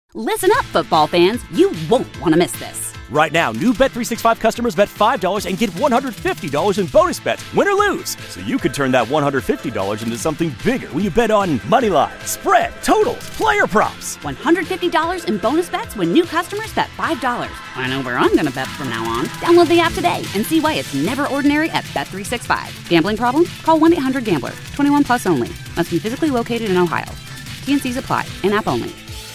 Listen up, football fans. You won't want to miss this. Right now, new Bet365 customers bet $5 and get $150 in bonus bets, win or lose. So you could turn that $150 into something bigger when you bet on money line, spread, totals, player props. $150 in bonus bets when new customers bet $5. I know where I'm going to bet from now on. Download the app today and see why it's never ordinary at Bet365. Gambling problem? Call 1-800-GAMBLER. 21 plus only. Must be physically located in Ohio. T&Cs apply. In-app only.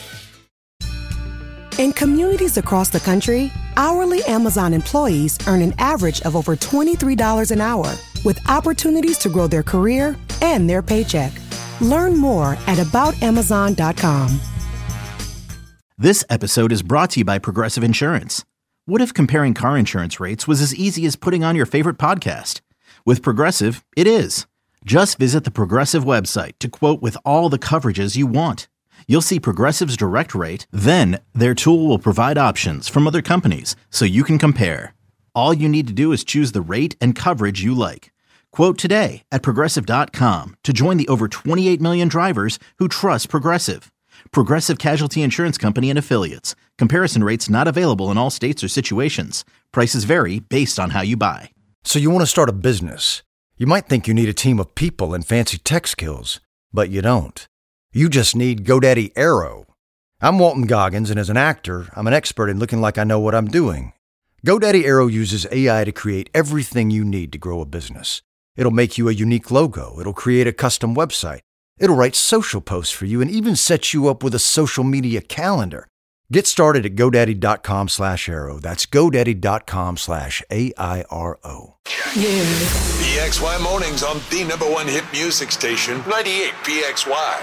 In communities across the country, hourly Amazon employees earn an average of over $23 an hour, with opportunities to grow their career and their paycheck. Learn more at aboutamazon.com. This episode is brought to you by Progressive Insurance. What if comparing car insurance rates was as easy as putting on your favorite podcast? With Progressive, it is. Just visit the Progressive website to quote with all the coverages you want. You'll see Progressive's direct rate, then their tool will provide options from other companies so you can compare. All you need to do is choose the rate and coverage you like. Quote today at Progressive.com to join the over 28 million drivers who trust Progressive. Progressive Casualty Insurance Company and Affiliates. Comparison rates not available in all states or situations. Prices vary based on how you buy. So you want to start a business. You might think you need a team of people and fancy tech skills, but you don't. You just need GoDaddy Aero. I'm Walton Goggins, and as an actor, I'm an expert in looking like I know what I'm doing. GoDaddy Aero uses AI to create everything you need to grow a business. It'll make you a unique logo. It'll create a custom website. It'll write social posts for you and even set you up with a social media calendar. Get started at GoDaddy.com/Aero. That's GoDaddy.com/AIRO. Yeah. PXY Mornings on the #1 hit music station, 98 PXY.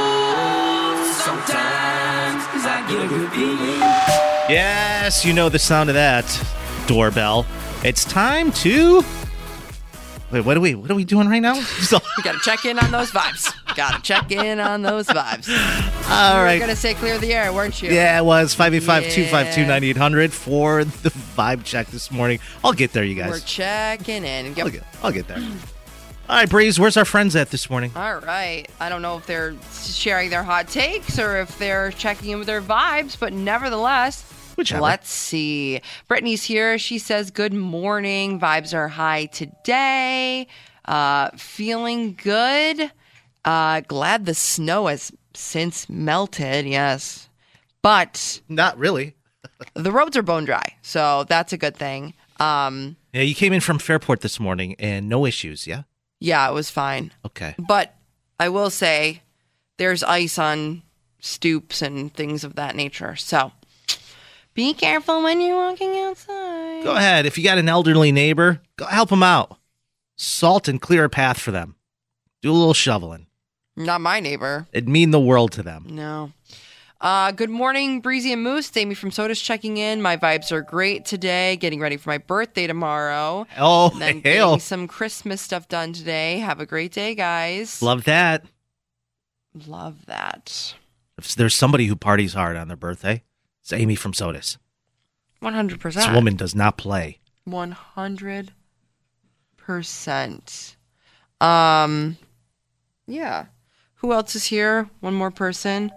Sometimes I get a good feeling. Yes, you know the sound of that doorbell. It's time to... Wait, what are we doing right now? We gotta check in on those vibes. All right. You were gonna say clear the air, weren't you? Yeah, it was 585-252-9800 for the vibe check this morning. I'll get there, you guys. We're checking in. I'll get there. All right, Breeze, where's our friends at this morning? All right. I don't know if they're sharing their hot takes or if they're checking in with their vibes, but nevertheless... Whichever. Let's see. Brittany's here. She says, good morning. Vibes are high today. Feeling good. Glad the snow has since melted. Yes. But. Not really. The roads are bone dry. So that's a good thing. Yeah, you came in from Fairport this morning and no issues, yeah? Yeah, it was fine. Okay. But I will say there's ice on stoops and things of that nature. So. Be careful when you're walking outside. Go ahead. If you got an elderly neighbor, go help them out. Salt and clear a path for them. Do a little shoveling. Not my neighbor. It'd mean the world to them. No. Good morning, Breezy and Moose. Amy from Soda's checking in. My vibes are great today. Getting ready for my birthday tomorrow. Oh, and then hail. getting some Christmas stuff done today. Have a great day, guys. Love that. Love that. If there's somebody who parties hard on their birthday, it's Amy from Sodas. 100%. This woman does not play. 100%. Yeah. Who else is here? One more person.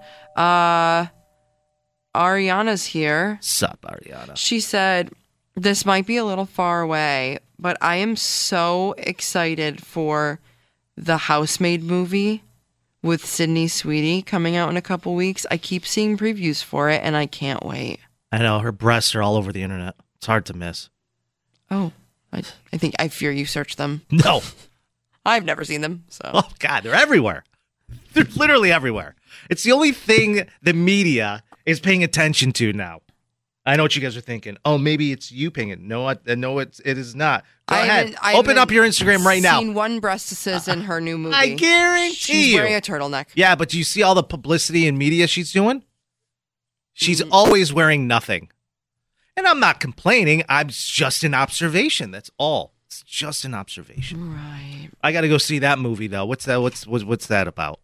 Ariana's here. Sup, Ariana? She said, this might be a little far away, but I am so excited for the Housemaid movie with Sydney Sweeney coming out in a couple weeks. I keep seeing previews for it, and I can't wait. I know. Her breasts are all over the internet. It's hard to miss. Oh, I fear you searched them. No. I've never seen them, so. Oh, God, they're everywhere. They're literally everywhere. It's the only thing the media is paying attention to now. I know what you guys are thinking. Oh, maybe it's you paying it. No, it is not. Go ahead. Open up your Instagram right now. I've seen one breastises in her new movie. I guarantee she's wearing a turtleneck. Yeah, but do you see all the publicity and media she's doing? She's always wearing nothing. And I'm not complaining. I'm just an observation. That's all. It's just an observation. Right. I got to go see that movie though. What's that? What's that about?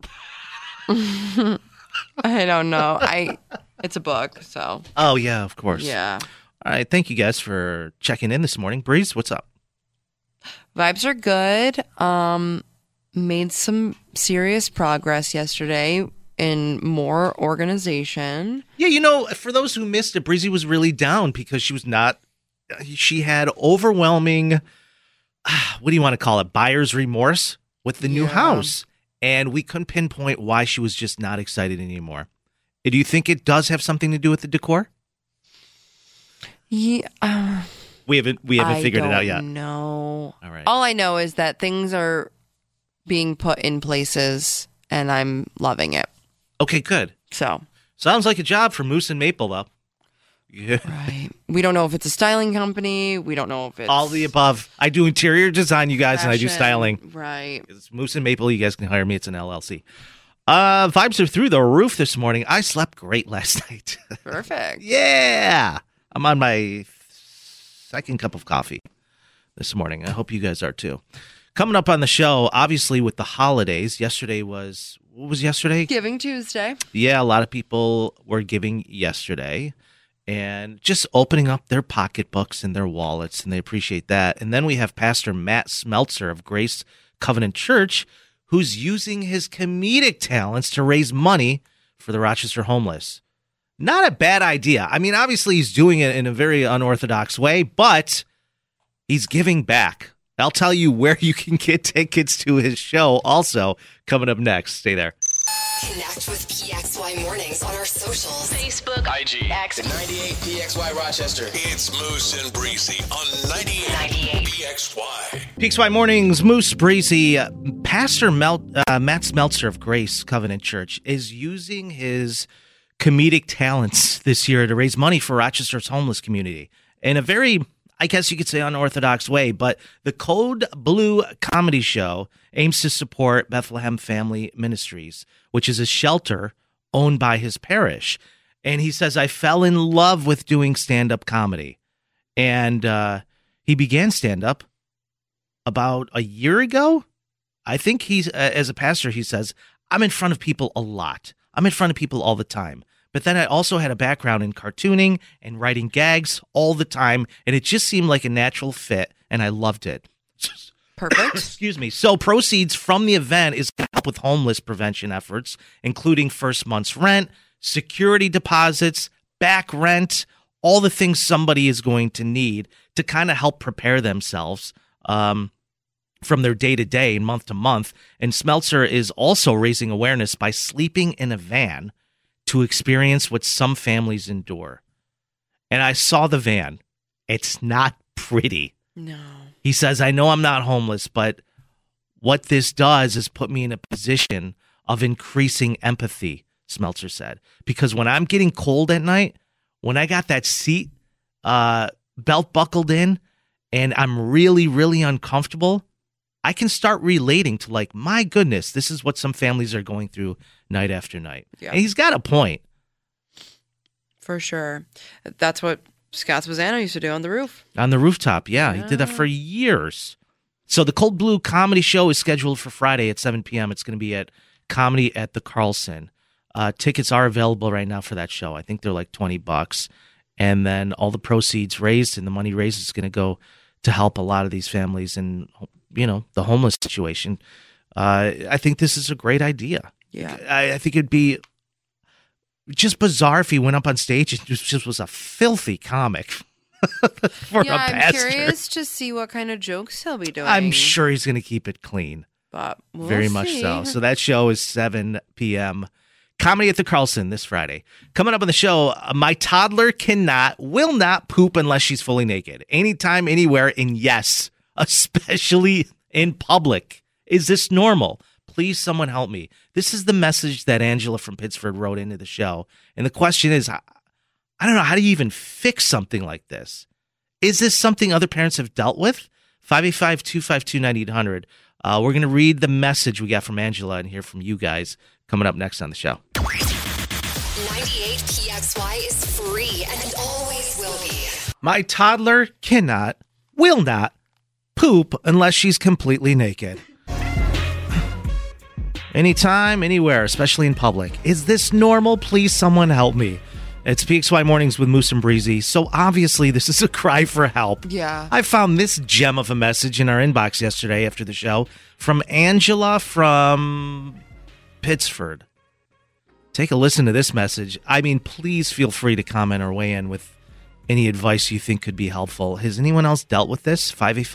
I don't know. It's a book, so. Oh yeah, of course. Yeah. All right. Thank you guys for checking in this morning. Breeze, what's up? Vibes are good. Made some serious progress yesterday in more organization. Yeah, for those who missed it, Breezy was really down because she had overwhelming, what do you want to call it, buyer's remorse with the new house. And we couldn't pinpoint why she was just not excited anymore. Do you think it does have something to do with the decor? Yeah. We haven't figured it out yet. No. All right. All I know is that things are being put in places and I'm loving it. Okay, good. So. Sounds like a job for Moose and Maple, though. Yeah. Right. We don't know if it's a styling company. We don't know if it's... all the above. I do interior design, you guys, fashion. and I do styling. Right. It's Moose and Maple. You guys can hire me. It's an LLC. Vibes are through the roof this morning. I slept great last night. Perfect. Yeah. I'm on my second cup of coffee this morning. I hope you guys are too. Coming up on the show, obviously with the holidays, what was yesterday? Giving Tuesday. Yeah, a lot of people were giving yesterday and just opening up their pocketbooks and their wallets, and they appreciate that. And then we have Pastor Matt Smeltzer of Grace Covenant Church, who's using his comedic talents to raise money for the Rochester homeless. Not a bad idea. I mean, obviously he's doing it in a very unorthodox way, but he's giving back. I'll tell you where you can get tickets to his show also coming up next. Stay there. Connect with PXY Mornings on our socials. Facebook, IG, X, 98 PXY Rochester. It's Moose and Breezy on 98 PXY. PXY Mornings, Moose, Breezy. Pastor Matt Smeltzer of Grace Covenant Church is using his comedic talents this year to raise money for Rochester's homeless community in a very, I guess you could say, unorthodox way. But the Code Blue comedy show aims to support Bethlehem Family Ministries, which is a shelter owned by his parish. And he says, I fell in love with doing stand-up comedy. And he began stand-up about a year ago. I think he's, as a pastor, he says, I'm in front of people a lot. I'm in front of people all the time. But then I also had a background in cartooning and writing gags all the time, and it just seemed like a natural fit, and I loved it. Perfect. Excuse me. So proceeds from the event is to help with homeless prevention efforts, including first month's rent, security deposits, back rent, all the things somebody is going to need to kind of help prepare themselves from their day-to-day and month-to-month. And Smeltzer is also raising awareness by sleeping in a van to experience what some families endure. And I saw the van. It's not pretty. No. He says, I know I'm not homeless, but what this does is put me in a position of increasing empathy, Smeltzer said. Because when I'm getting cold at night, when I got that seat belt buckled in and I'm really, really uncomfortable, I can start relating to, like, my goodness, this is what some families are going through night after night. Yeah. And he's got a point. For sure. That's what Scott Spezzano used to do on the roof. On the rooftop, yeah. He did that for years. So the Cold Blue comedy show is scheduled for Friday at 7 p.m. It's going to be at Comedy at the Carlson. Tickets are available right now for that show. I think they're like $20. And then all the proceeds raised and the money raised is going to go to help a lot of these families in, you know, the homeless situation. I think this is a great idea. Yeah. I think it'd be just bizarre if he went up on stage and just was a filthy comic for a pastor. I'm curious to see what kind of jokes he'll be doing. I'm sure he's going to keep it clean. But we'll Very much see. so. So that show is 7 p.m. Comedy at the Carlson this Friday. Coming up on the show, my toddler will not poop unless she's fully naked. Anytime, anywhere, and yes, especially in public. Is this normal? Please, someone help me. This is the message that Angela from Pittsford wrote into the show. And the question is, I don't know, how do you even fix something like this? Is this something other parents have dealt with? 585-252-9800. We're going to read the message we got from Angela and hear from you guys coming up next on the show. 98 PXY is free and always will be. My toddler will not poop unless she's completely naked. Anytime, anywhere, especially in public. Is this normal? Please, someone help me. It's PXY Mornings with Moose and Breezy. So obviously, this is a cry for help. Yeah. I found this gem of a message in our inbox yesterday after the show from Angela from Pittsford. take a listen to this message. I mean, please feel free to comment or weigh in with any advice you think could be helpful. Has anyone else dealt with this?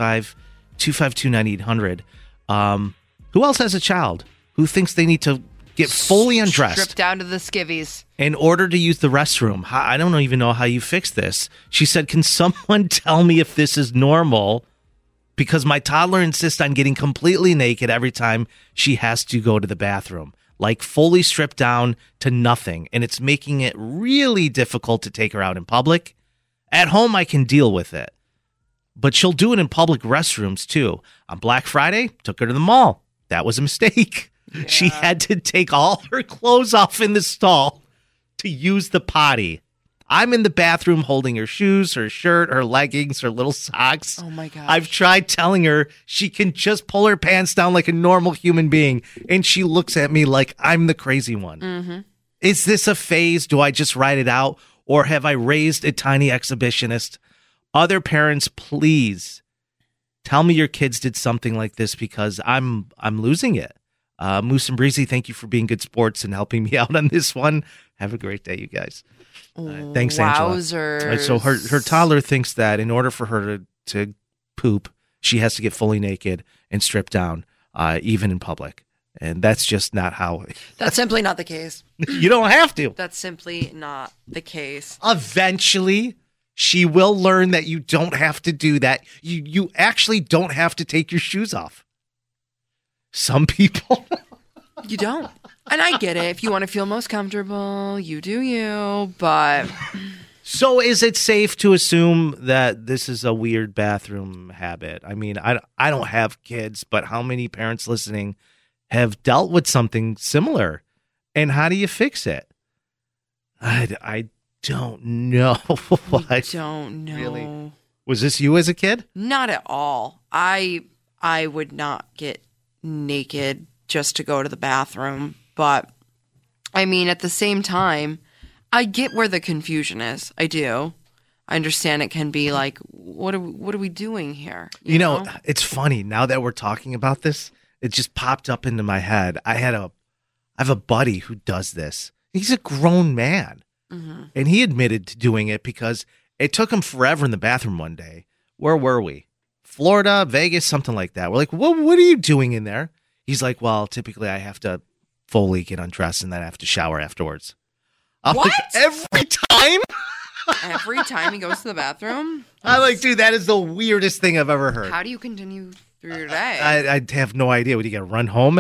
585-252-9800. Who else has a child who thinks they need to get fully undressed, stripped down to the skivvies, in order to use the restroom? I don't even know how you fix this. She said, can someone tell me if this is normal? Because my toddler insists on getting completely naked every time she has to go to the bathroom, like fully stripped down to nothing. And it's making it really difficult to take her out in public. At home, I can deal with it. But she'll do it in public restrooms, too. On Black Friday, took her to the mall. That was a mistake. Yeah. She had to take all her clothes off in the stall to use the potty. I'm in the bathroom holding her shoes, her shirt, her leggings, her little socks. Oh, my gosh. I've tried telling her she can just pull her pants down like a normal human being, and she looks at me like I'm the crazy one. Mm-hmm. Is this a phase? Do I just ride it out? Or have I raised a tiny exhibitionist? Other parents, please tell me your kids did something like this, because I'm losing it. Moose and Breezy, thank you for being good sports and helping me out on this one. Have a great day, you guys. Thanks, Angela. Wowzers. So her toddler thinks that in order for her to poop, she has to get fully naked and stripped down, even in public. And that's just not how. That's simply not the case. You don't have to. That's simply not the case. Eventually, she will learn that you don't have to do that. You actually don't have to take your shoes off. Some people. You don't. And I get it. If you want to feel most comfortable, you do you. But. So is it safe to assume that this is a weird bathroom habit? I mean, I don't have kids, but how many parents listening have dealt with something similar, and how do you fix it? I don't know. I don't know. Really? Was this you as a kid? Not at all. I would not get naked just to go to the bathroom, but I mean, at the same time, I get where the confusion is. I do. I understand it can be like, what are we doing here? You know, it's funny now that we're talking about this. It just popped up into my head. I have a buddy who does this. He's a grown man. Mm-hmm. And he admitted to doing it because it took him forever in the bathroom one day. Where were we? Florida, Vegas, something like that. We're like, what are you doing in there? He's like, well, typically I have to fully get undressed and then I have to shower afterwards. I'm what? Like, every time? Every time he goes to the bathroom? I'm like, dude, that is the weirdest thing I've ever heard. How do you continue through your day? I have no idea. Would you got to run home?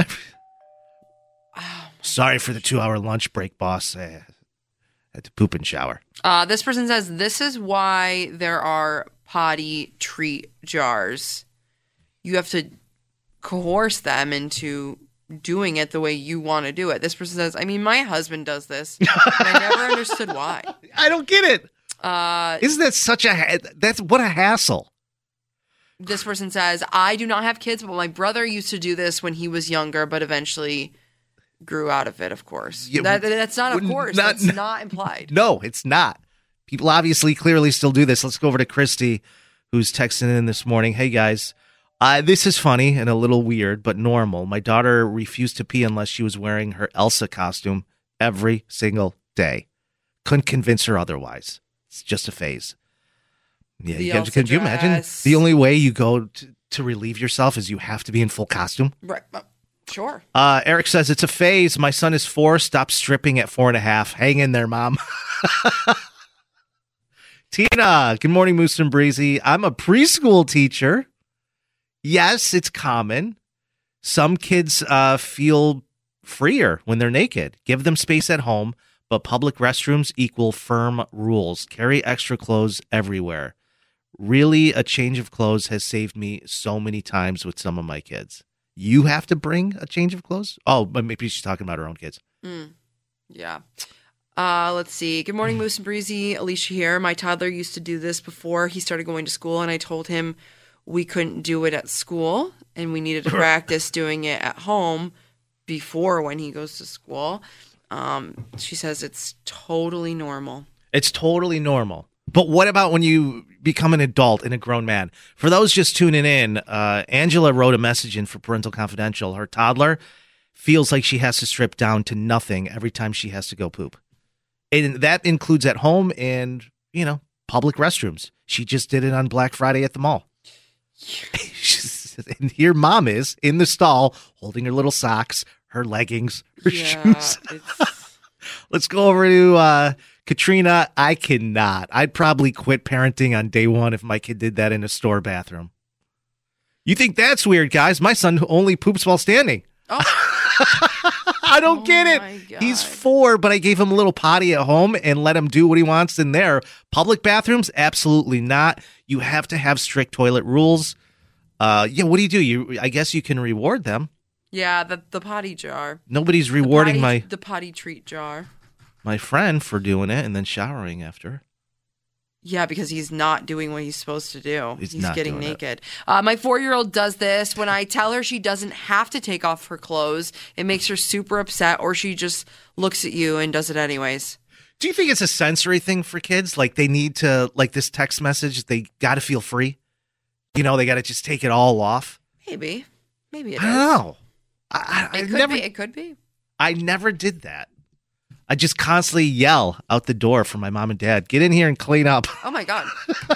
Sorry for the 2-hour lunch break, boss. I had to poop and shower. This person says, this is why there are potty treat jars. You have to coerce them into doing it the way you want to do it. This person says, I mean, my husband does this, and I never understood why. I don't get it. Isn't that such what a hassle? This person says, I do not have kids, but my brother used to do this when he was younger, but eventually grew out of it, of course. Yeah, that's not of course. That's not implied. No, it's not. People obviously clearly still do this. Let's go over to Christy, who's texting in this morning. Hey, guys. This is funny and a little weird, but normal. My daughter refused to pee unless she was wearing her Elsa costume every single day. Couldn't convince her otherwise. It's just a phase. Yeah, can you imagine? The only way you go to relieve yourself is you have to be in full costume. Right. Sure. Eric says it's a phase. My son is 4. Stop stripping at 4.5. Hang in there, Mom. Tina, good morning, Moose and Breezy. I'm a preschool teacher. Yes, it's common. Some kids feel freer when they're naked. Give them space at home, but public restrooms equal firm rules. Carry extra clothes everywhere. Really, a change of clothes has saved me so many times with some of my kids. You have to bring a change of clothes? Oh, but maybe she's talking about her own kids. Yeah. Let's see. Good morning, Moose and Breezy. Alicia here. My toddler used to do this before he started going to school, and I told him we couldn't do it at school, and we needed to practice doing it at home before when he goes to school. She says it's totally normal. It's totally normal. But what about when you become an adult and a grown man? For those just tuning in, Angela wrote a message in for Parental Confidential. Her toddler feels like she has to strip down to nothing every time she has to go poop. And that includes at home and, public restrooms. She just did it on Black Friday at the mall. And here mom is in the stall holding her little socks, her leggings, her shoes. Let's go over to Katrina. I cannot. I'd probably quit parenting on day one if my kid did that in a store bathroom. You think that's weird, guys? My son only poops while standing. Oh. I don't get it. He's 4, but I gave him a little potty at home and let him do what he wants in there. Public bathrooms? Absolutely not. You have to have strict toilet rules. What do? I guess you can reward them. Yeah, the potty jar. Nobody's rewarding the potty treat jar. My friend for doing it and then showering after. Yeah, because he's not doing what he's supposed to do. He's getting naked. It. My 4-year-old does this. When I tell her she doesn't have to take off her clothes, it makes her super upset, or she just looks at you and does it anyways. Do you think it's a sensory thing for kids? Like they need to, like this text message, they got to feel free? They got to just take it all off? Maybe it is. I don't know. It could be. I never did that. I just constantly yell out the door for my mom and dad, get in here and clean up. Oh, my God.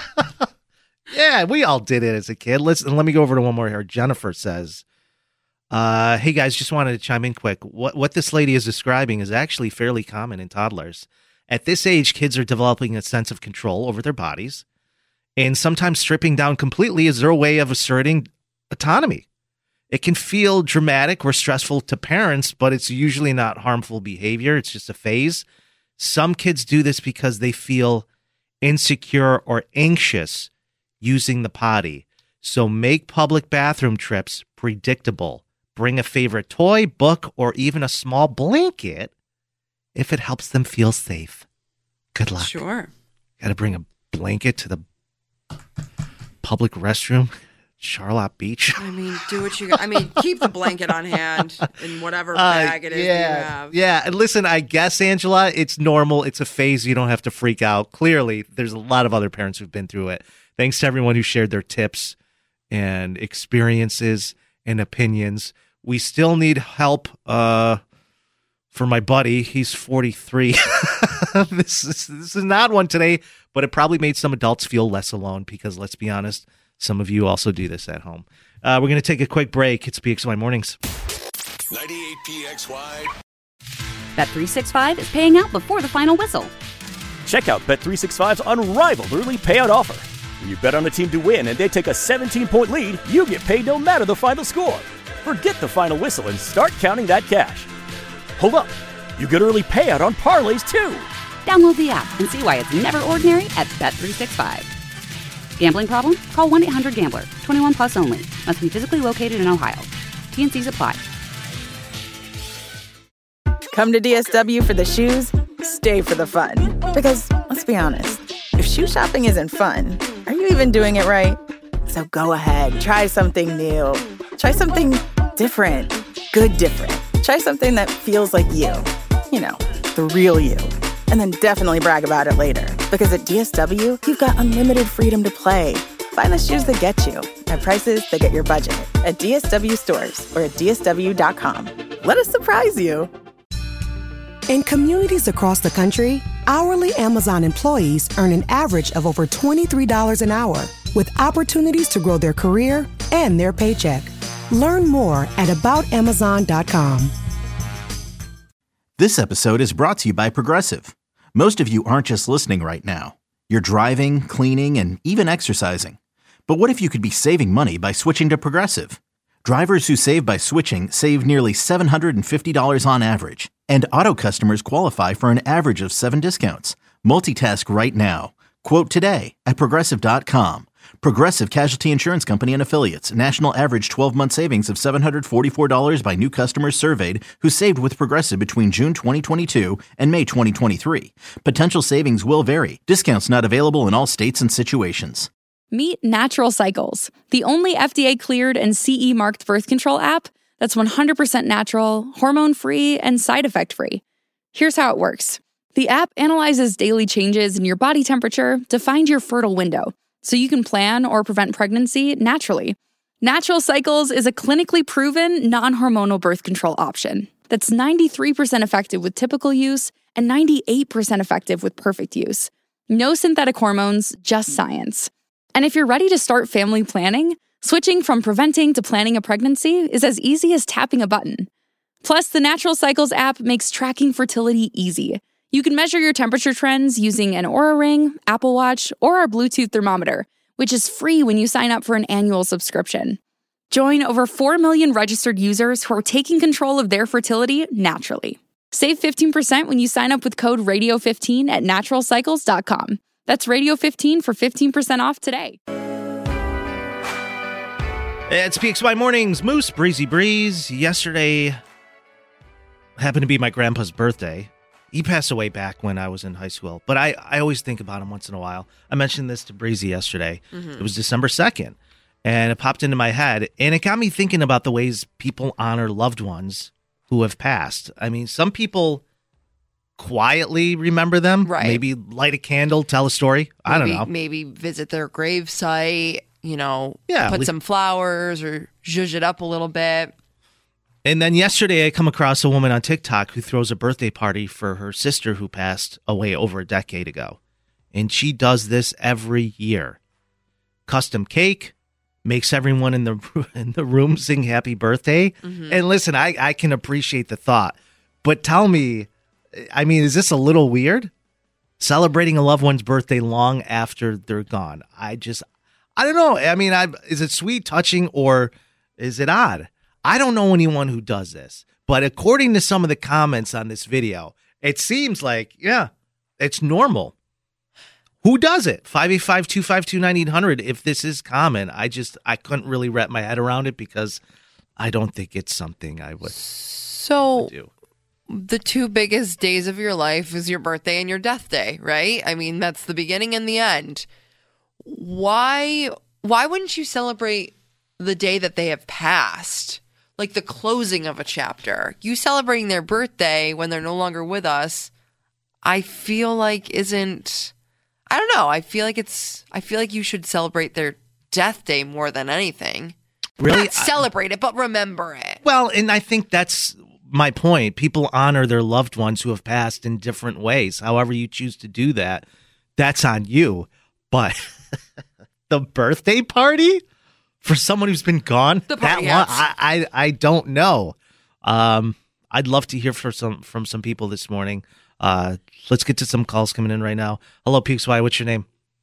Yeah, we all did it as a kid. Let me go over to one more here. Jennifer says, hey, guys, just wanted to chime in quick. What this lady is describing is actually fairly common in toddlers. At this age, kids are developing a sense of control over their bodies, and sometimes stripping down completely is their way of asserting autonomy. It can feel dramatic or stressful to parents, but it's usually not harmful behavior. It's just a phase. Some kids do this because they feel insecure or anxious using the potty. So make public bathroom trips predictable. Bring a favorite toy, book, or even a small blanket if it helps them feel safe. Good luck. Sure. Got to bring a blanket to the public restroom. Charlotte Beach. I mean, do what you got. I mean, keep the blanket on hand in whatever bag it is that you have. Yeah. And listen, I guess, Angela, it's normal. It's a phase. You don't have to freak out. Clearly, there's a lot of other parents who've been through it. Thanks to everyone who shared their tips and experiences and opinions. We still need help for my buddy. He's 43. This is not one today, but it probably made some adults feel less alone because, let's be honest, some of you also do this at home. We're going to take a quick break. It's PXY Mornings. 98 PXY. Bet365 is paying out before the final whistle. Check out Bet365's unrivaled early payout offer. When you bet on a team to win and they take a 17-point lead, you get paid no matter the final score. Forget the final whistle and start counting that cash. Hold up. You get early payout on parlays, too. Download the app and see why it's never ordinary at Bet365. Gambling problem? Call 1-800-GAMBLER. 21 plus only. Must be physically located in Ohio. T&Cs apply. Come to DSW for the shoes, stay for the fun. Because, let's be honest, if shoe shopping isn't fun, are you even doing it right? So go ahead, try something new. Try something different. Good different. Try something that feels like you. The real you. And then definitely brag about it later. Because at DSW, you've got unlimited freedom to play. Find the shoes that get you at prices that get your budget at DSW stores or at DSW.com. Let us surprise you. In communities across the country, hourly Amazon employees earn an average of over $23 an hour, with opportunities to grow their career and their paycheck. Learn more at aboutamazon.com. This episode is brought to you by Progressive. Most of you aren't just listening right now. You're driving, cleaning, and even exercising. But what if you could be saving money by switching to Progressive? Drivers who save by switching save nearly $750 on average. And auto customers qualify for an average of 7 discounts. Multitask right now. Quote today at Progressive.com. Progressive Casualty Insurance Company and Affiliates. National average 12-month savings of $744 by new customers surveyed who saved with Progressive between June 2022 and May 2023. Potential savings will vary. Discounts not available in all states and situations. Meet Natural Cycles, the only FDA-cleared and CE-marked birth control app that's 100% natural, hormone-free, and side effect-free. Here's how it works. The app analyzes daily changes in your body temperature to find your fertile window, so you can plan or prevent pregnancy naturally. Natural Cycles is a clinically proven, non-hormonal birth control option that's 93% effective with typical use and 98% effective with perfect use. No synthetic hormones, just science. And if you're ready to start family planning, switching from preventing to planning a pregnancy is as easy as tapping a button. Plus, the Natural Cycles app makes tracking fertility easy. You can measure your temperature trends using an Oura Ring, Apple Watch, or our Bluetooth thermometer, which is free when you sign up for an annual subscription. Join over 4 million registered users who are taking control of their fertility naturally. Save 15% when you sign up with code RADIO15 at naturalcycles.com. That's Radio15 for 15% off today. It's PXY Mornings, Moose, Breezy Breeze. Yesterday happened to be my grandpa's birthday. He passed away back when I was in high school, but I always think about him once in a while. I mentioned this to Breezy yesterday. Mm-hmm. It was December 2nd, and it popped into my head, and it got me thinking about the ways people honor loved ones who have passed. I mean, some people quietly remember them, right? Maybe light a candle, tell a story. I don't know. Maybe visit their grave site, put some flowers or zhuzh it up a little bit. And then yesterday I come across a woman on TikTok who throws a birthday party for her sister who passed away over a decade ago. And she does this every year. Custom cake, makes everyone in the room sing happy birthday. Mm-hmm. And listen, I can appreciate the thought. But tell me, I mean, is this a little weird? Celebrating a loved one's birthday long after they're gone. I don't know. I mean, is it sweet, touching, or is it odd? I don't know anyone who does this. But according to some of the comments on this video, it seems like, yeah, it's normal. Who does it? 585-252-9800. If this is common, I couldn't really wrap my head around it because I don't think it's something I would do. The two biggest days of your life is your birthday and your death day, right? I mean, that's the beginning and the end. Why wouldn't you celebrate the day that they have passed? Like the closing of a chapter. You celebrating their birthday when they're no longer with us, I feel like I don't know. I feel like you should celebrate their death day more than anything. Really? Not celebrate it, but remember it. Well, and I think that's my point. People honor their loved ones who have passed in different ways. However you choose to do that, that's on you. But the birthday party for someone who's been gone that long, I don't know. I'd love to hear from some people this morning. Let's get to some calls coming in right now. Hello, PXY. What's your name?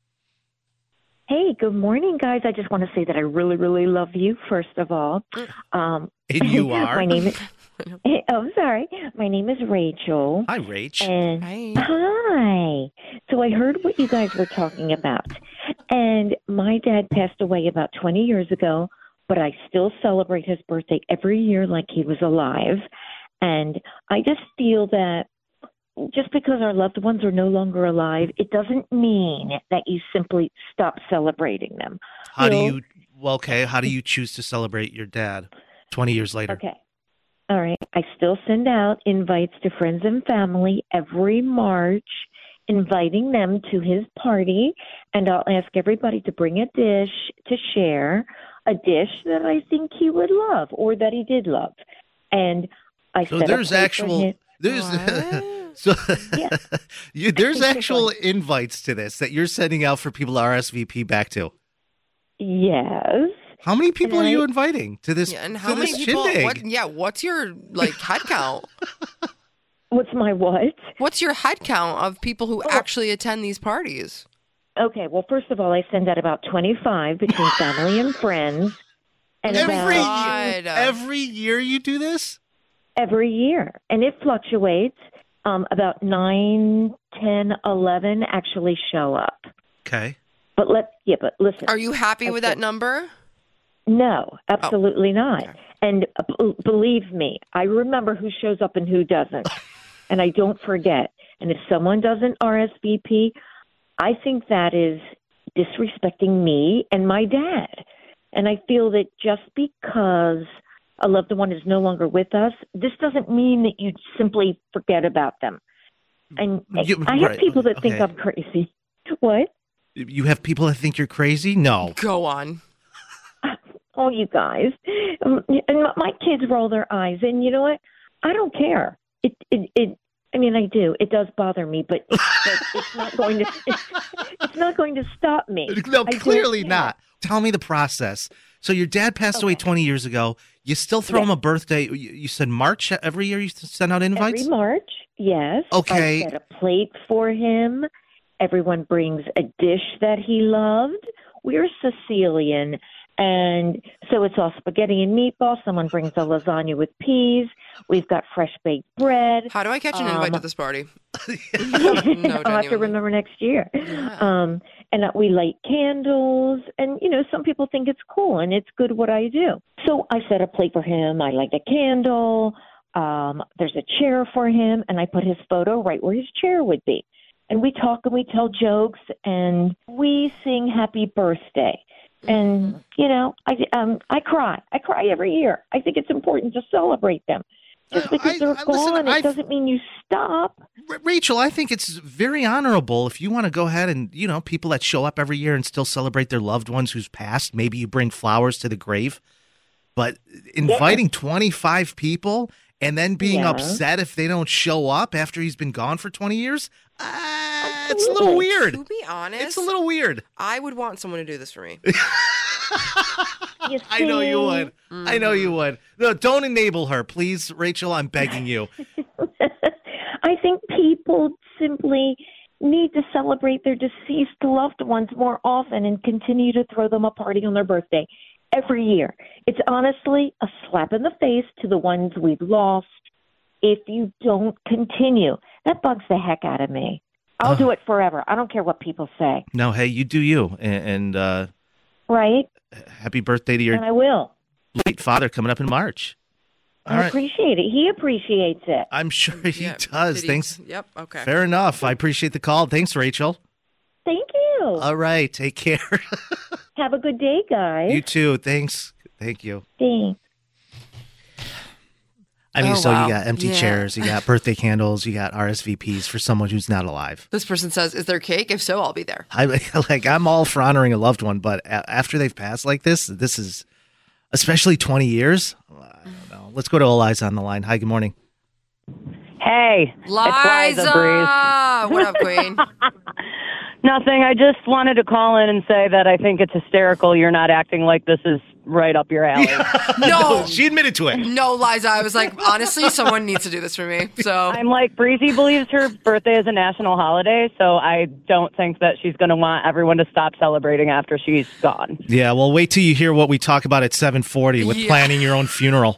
Hey, good morning, guys. I just want to say that I really, really love you, first of all. And you are? My name is... Oh, sorry. My name is Rachel. Hi, Rach. And hi. So I heard what you guys were talking about. And my dad passed away about 20 years ago, but I still celebrate his birthday every year like he was alive. And I just feel that just because our loved ones are no longer alive, it doesn't mean that you simply stop celebrating them. How do you choose to celebrate your dad 20 years later? Okay. All right. I still send out invites to friends and family every March, inviting them to his party, and I'll ask everybody to bring a dish to share, a dish that I think he would love or that he did love. And I so there's actual there's so yeah. There's actual invites to this that you're sending out for people to RSVP back to. Yes. How many people are you inviting to this? Yeah, and how many people? What's your head count? What's my what? What's your head count of people who actually attend these parties? Okay, well, first of all, I send out about 25 between family and friends. And every year you do this? Every year. And it fluctuates. About 9, 10, 11 actually show up. Okay. But listen. Are you happy with that number? No, absolutely not. Okay. And believe me, I remember who shows up and who doesn't. And I don't forget. And if someone doesn't RSVP, I think that is disrespecting me and my dad. And I feel that just because a loved one is no longer with us, this doesn't mean that you simply forget about them. And I have people that think I'm crazy. What? You have people that think you're crazy? No. Go on. Oh, you guys. And my kids roll their eyes. And you know what? I don't care. I mean, I do. It does bother me, but it's not going to. It's not going to stop me. No, clearly not. Tell me the process. So your dad passed away 20 years ago. You still throw him a birthday. You said March every year. You send out invites. Every March, yes. Okay. I set a plate for him. Everyone brings a dish that he loved. We're Sicilian. And so it's all spaghetti and meatballs. Someone brings a lasagna with peas. We've got fresh baked bread. How do I catch an invite to this party? I'll have to remember next year. Yeah. And we light candles. And, you know, some people think it's cool and it's good what I do. So I set a plate for him. I light a candle. There's a chair for him. And I put his photo right where his chair would be. And we talk and we tell jokes and we sing happy birthday. And, you know, I cry. I cry every year. I think it's important to celebrate them. Just because they're gone, it doesn't mean you stop. Rachel, I think it's very honorable if you want to go ahead and, you know, people that show up every year and still celebrate their loved ones who's passed. Maybe you bring flowers to the grave. But inviting 25 people and then being upset if they don't show up after he's been gone for 20 years, it's a little weird. To be honest, it's a little weird. I would want someone to do this for me. I know you would. Mm-hmm. I know you would. No, don't enable her, please, Rachel. I'm begging you. I think people simply need to celebrate their deceased loved ones more often and continue to throw them a party on their birthday every year. It's honestly a slap in the face to the ones we've lost if you don't continue. That bugs the heck out of me. I'll do it forever. I don't care what people say. No, hey, you do you. And right? Happy birthday to your and I will. late father coming up in March. I appreciate it. He appreciates it. I'm sure he does. Thanks. Yep, okay. Fair enough. I appreciate the call. Thanks, Rachel. Thank you. All right. Take care. Have a good day, guys. You too. Thanks. Thank you. Thanks. I mean, you got empty chairs, you got birthday candles, you got RSVPs for someone who's not alive. This person says, is there cake? If so, I'll be there. I'm all for honoring a loved one, but after they've passed like this is, especially 20 years, I don't know. Let's go to Eliza on the line. Hi, good morning. Hey, Liza! It's Liza Breeze. What up, Queen? Nothing. I just wanted to call in and say that I think it's hysterical you're not acting like this is right up your alley. No. She admitted to it. No, Liza. I was like, honestly, someone needs to do this for me. So I'm like, Breezy believes her birthday is a national holiday, so I don't think that she's going to want everyone to stop celebrating after she's gone. Yeah, well, wait till you hear what we talk about at 7:40 with planning your own funeral.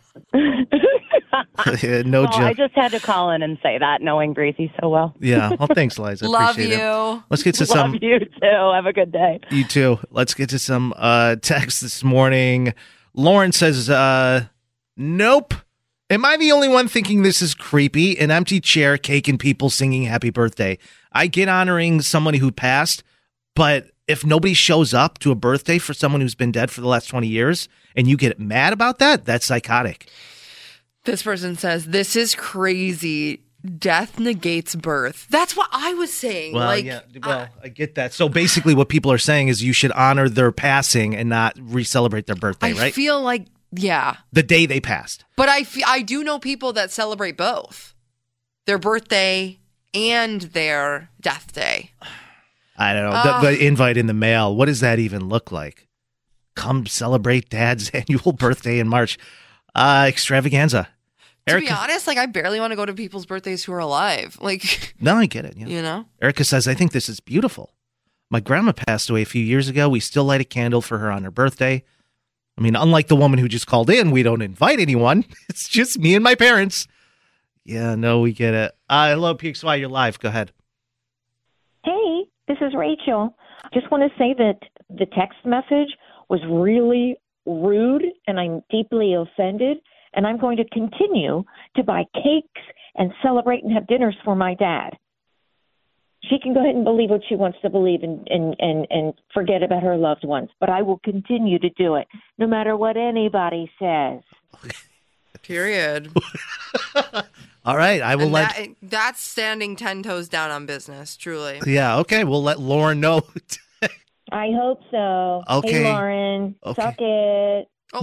No joke. I just had to call in and say that, knowing Breezy so well. Yeah, well, thanks, Liza. Love Appreciate you. It. Let's get to some. Love you too. Have a good day. You too. Let's get to some text this morning. Lauren says, nope. Am I the only one thinking this is creepy? An empty chair, cake, and people singing happy birthday. I get honoring somebody who passed, but if nobody shows up to a birthday for someone who's been dead for the last 20 years and you get mad about that, that's psychotic. This person says, this is crazy. Death negates birth. That's what I was saying. Well, I get that. So basically what people are saying is you should honor their passing and not re-celebrate their birthday, right? I feel like, yeah. The day they passed. But I do know people that celebrate both. Their birthday and their death day. I don't know. The invite in the mail, what does that even look like? Come celebrate Dad's annual birthday in March. Extravaganza. To be honest, I barely want to go to people's birthdays who are alive. No, I get it. Yeah. You know? Erica says, I think this is beautiful. My grandma passed away a few years ago. We still light a candle for her on her birthday. I mean, unlike the woman who just called in, we don't invite anyone. It's just me and my parents. Yeah, no, we get it. Hello, PXY, you're live. Go ahead. Hey, this is Rachel. Just want to say that the text message was really rude, and I'm deeply offended. And I'm going to continue to buy cakes and celebrate and have dinners for my dad. She can go ahead and believe what she wants to believe and forget about her loved ones. But I will continue to do it, no matter what anybody says. Period. All right. I will that's standing 10 toes down on business, truly. Yeah, okay. We'll let Lauren know. I hope so. Okay. Hey, Lauren. Okay. Suck it. Oh.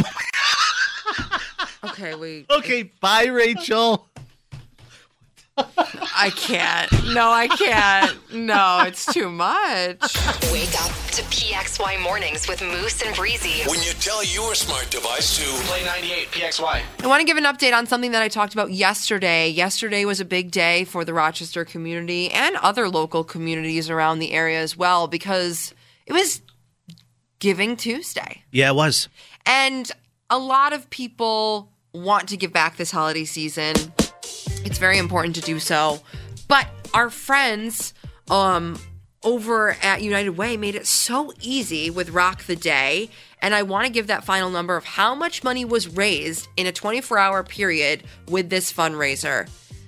Okay, wait. Okay, bye, Rachel. I can't. No, I can't. No, it's too much. Wake up to PXY Mornings with Moose and Breezy. When you tell your smart device to play 98 PXY. I want to give an update on something that I talked about yesterday. Yesterday was a big day for the Rochester community and other local communities around the area as well, because it was Giving Tuesday. Yeah, it was. And a lot of people want to give back this holiday season. It's very important to do so. But our friends over at United Way made it so easy with Rock the Day. And I want to give that final number of how much money was raised in a 24-hour period with this fundraiser.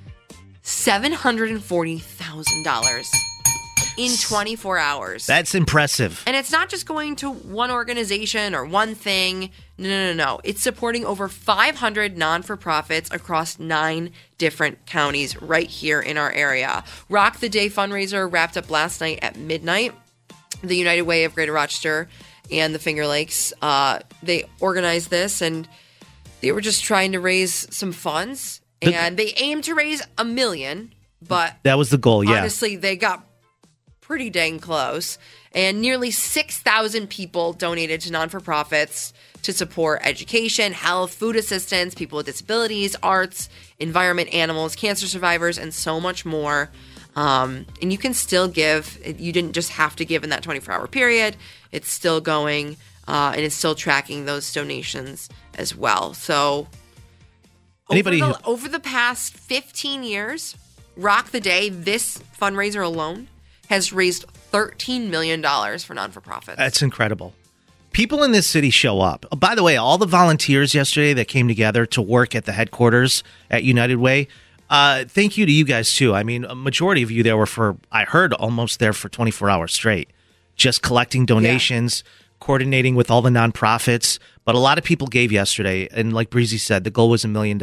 $740,000 in 24 hours. That's impressive. And it's not just going to one organization or one thing. No. It's supporting over 500 non-for-profits across 9 different counties right here in our area. Rock the Day fundraiser wrapped up last night at midnight. The United Way of Greater Rochester and the Finger Lakes, they organized this, and they were just trying to raise some funds. And they aimed to raise $1 million, but that was the goal, yeah. Honestly, they got pretty dang close. And nearly 6,000 people donated to non-for-profits to support education, health, food assistance, people with disabilities, arts, environment, animals, cancer survivors, and so much more. And you can still give. You didn't just have to give in that 24-hour period. It's still going, and it's still tracking those donations as well. So over the past 15 years, Rock the Day, this fundraiser alone, has raised $13 million for non-for-profits. That's incredible. People in this city show up. By the way, all the volunteers yesterday that came together to work at the headquarters at United Way, thank you to you guys, too. I mean, a majority of you there were I heard, almost there for 24 hours straight, just collecting donations, coordinating with all the nonprofits. But a lot of people gave yesterday, and like Breezy said, the goal was $1 million.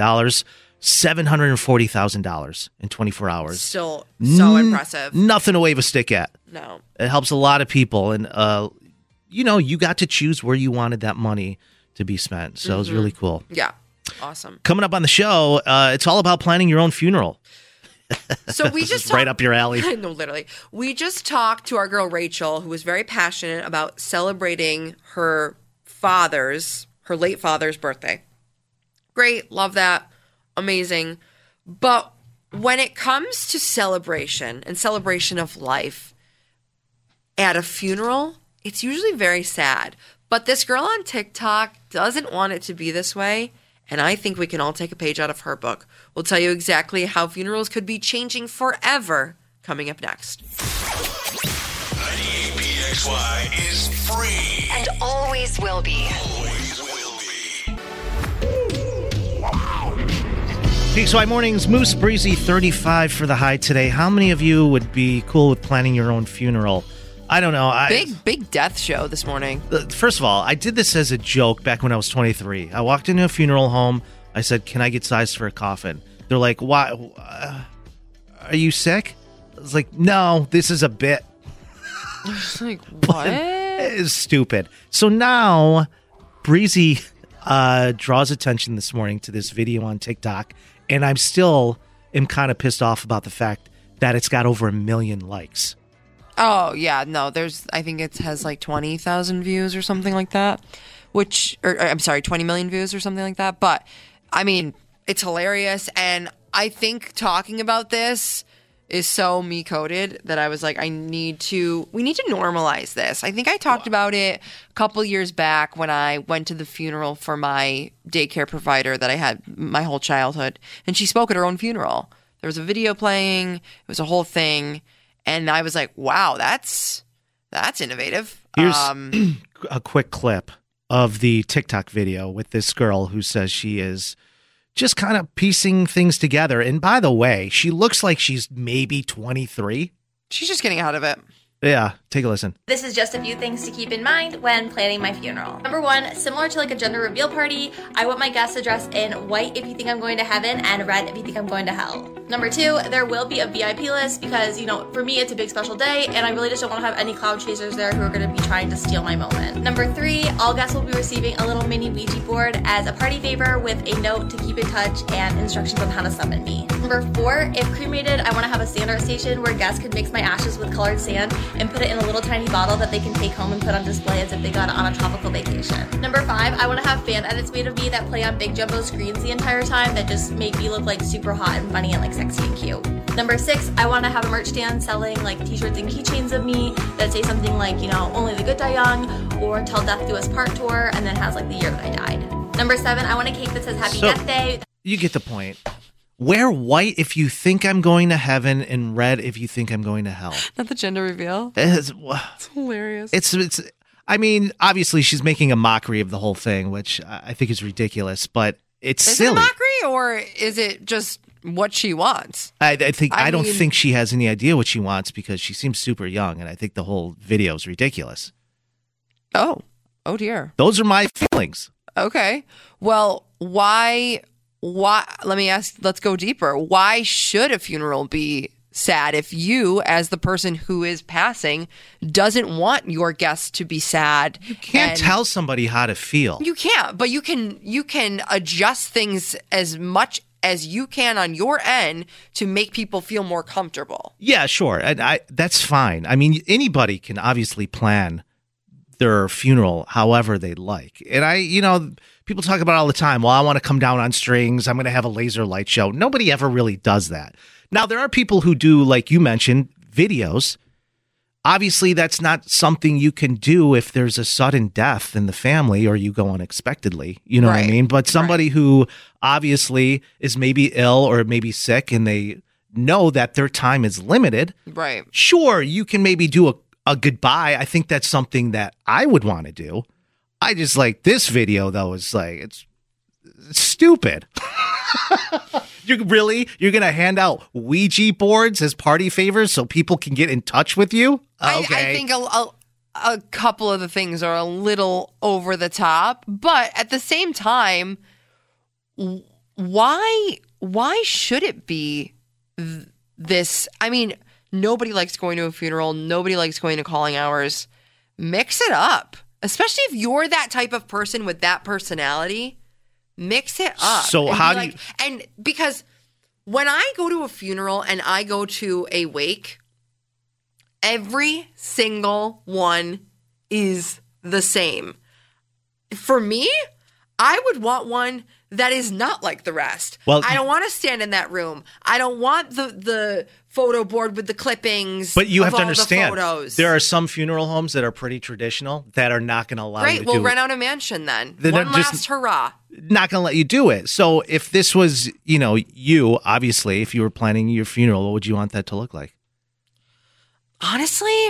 $740,000 in 24 hours. Still so impressive. Nothing to wave a stick at. No. It helps a lot of people. And, you got to choose where you wanted that money to be spent. So it was really cool. Yeah. Awesome. Coming up on the show, it's all about planning your own funeral. So we just right up your alley. No, literally. We just talked to our girl Rachel, who was very passionate about celebrating her late father's birthday. Great. Love that. Amazing. But when it comes to celebration and celebration of life at a funeral, it's usually very sad. But this girl on TikTok doesn't want it to be this way. And I think we can all take a page out of her book. We'll tell you exactly how funerals could be changing forever coming up next. 98 PXY is free. And always will be. PXY Mornings, Moose Breezy, 35 for the high today. How many of you would be cool with planning your own funeral? I don't know. Big death show this morning. First of all, I did this as a joke back when I was 23. I walked into a funeral home. I said, "Can I get sized for a coffin?" They're like, "Why? Are you sick?" I was like, "No, this is a bit." Like, what? It's stupid. So now, Breezy draws attention this morning to this video on TikTok, and I'm still kind of pissed off about the fact that it's got over 1 million likes. Oh, yeah. No, I think it has like 20,000 views or something like that, or I'm sorry, 20 million views or something like that. But I mean, it's hilarious. And I think talking about this is so me-coded that I was like, we need to normalize this. I think I talked about it a couple years back when I went to the funeral for my daycare provider that I had my whole childhood. And she spoke at her own funeral. There was a video playing. It was a whole thing. And I was like, wow, that's innovative. Here's a quick clip of the TikTok video with this girl who says she is just kind of piecing things together. And by the way, she looks like she's maybe 23. She's just getting out of it. Yeah. Take a listen. This is just a few things to keep in mind when planning my funeral. Number one, similar to like a gender reveal party, I want my guests to dress in white if you think I'm going to heaven and red if you think I'm going to hell. Number two, there will be a VIP list because, for me, it's a big special day and I really just don't want to have any cloud chasers there who are going to be trying to steal my moment. Number three, all guests will be receiving a little mini Ouija board as a party favor with a note to keep in touch and instructions on how to summon me. Number four, if cremated, I want to have a sand art station where guests can mix my ashes with colored sand and put it in a little tiny bottle that they can take home and put on display as if they got it on a tropical vacation. Number five, I want to have fan edits made of me that play on big jumbo screens the entire time that just make me look like super hot and funny and like sexy and cute. Number six, I want to have a merch stand selling like t-shirts and keychains of me that say something like, only the good die young, or until death do us part tour, and then has like the year that I died. Number seven, I want a cake that says happy death day. You get the point. Wear white if you think I'm going to heaven and red if you think I'm going to hell. Not the gender reveal. It's hilarious. It's. I mean, obviously she's making a mockery of the whole thing, which I think is ridiculous, but it's silly. Is it a mockery or is it just what she wants? I don't think she has any idea what she wants because she seems super young, and I think the whole video is ridiculous. Oh dear. Those are my feelings. Okay. Well, why, let me ask, let's go deeper. Why should a funeral be sad if you, as the person who is passing, doesn't want your guests to be sad? You can't tell somebody how to feel. You can't, but you can adjust things as much as you can on your end to make people feel more comfortable. Yeah, sure. And that's fine. I mean, anybody can obviously plan their funeral however they like. And people talk about it all the time. Well, I want to come down on strings. I'm going to have a laser light show. Nobody ever really does that. Now, there are people who do, like you mentioned, videos. Obviously, that's not something you can do if there's a sudden death in the family or you go unexpectedly. You know what I mean? But somebody who obviously is maybe ill or maybe sick and they know that their time is limited. Right. Sure, you can maybe do a goodbye. I think that's something that I would want to do. I just like this video, though, is like, it's stupid. You're going to hand out Ouija boards as party favors so people can get in touch with you? Okay. I think a couple of the things are a little over the top, but at the same time, why should it be this? I mean, nobody likes going to a funeral. Nobody likes going to calling hours. Mix it up, especially if you're that type of person with that personality. Mix it up. So how do you... And because when I go to a funeral and I go to a wake, every single one is the same. For me, I would want one that is not like the rest. Well, I don't want to stand in that room. I don't want the photo board with the clippings. But you have to the understand, photos. There are some funeral homes that are pretty traditional that are not going to allow you to we'll do rent out a mansion then. They're One just last hurrah. Not going to let you do it. So if this was, you, obviously, if you were planning your funeral, what would you want that to look like? Honestly,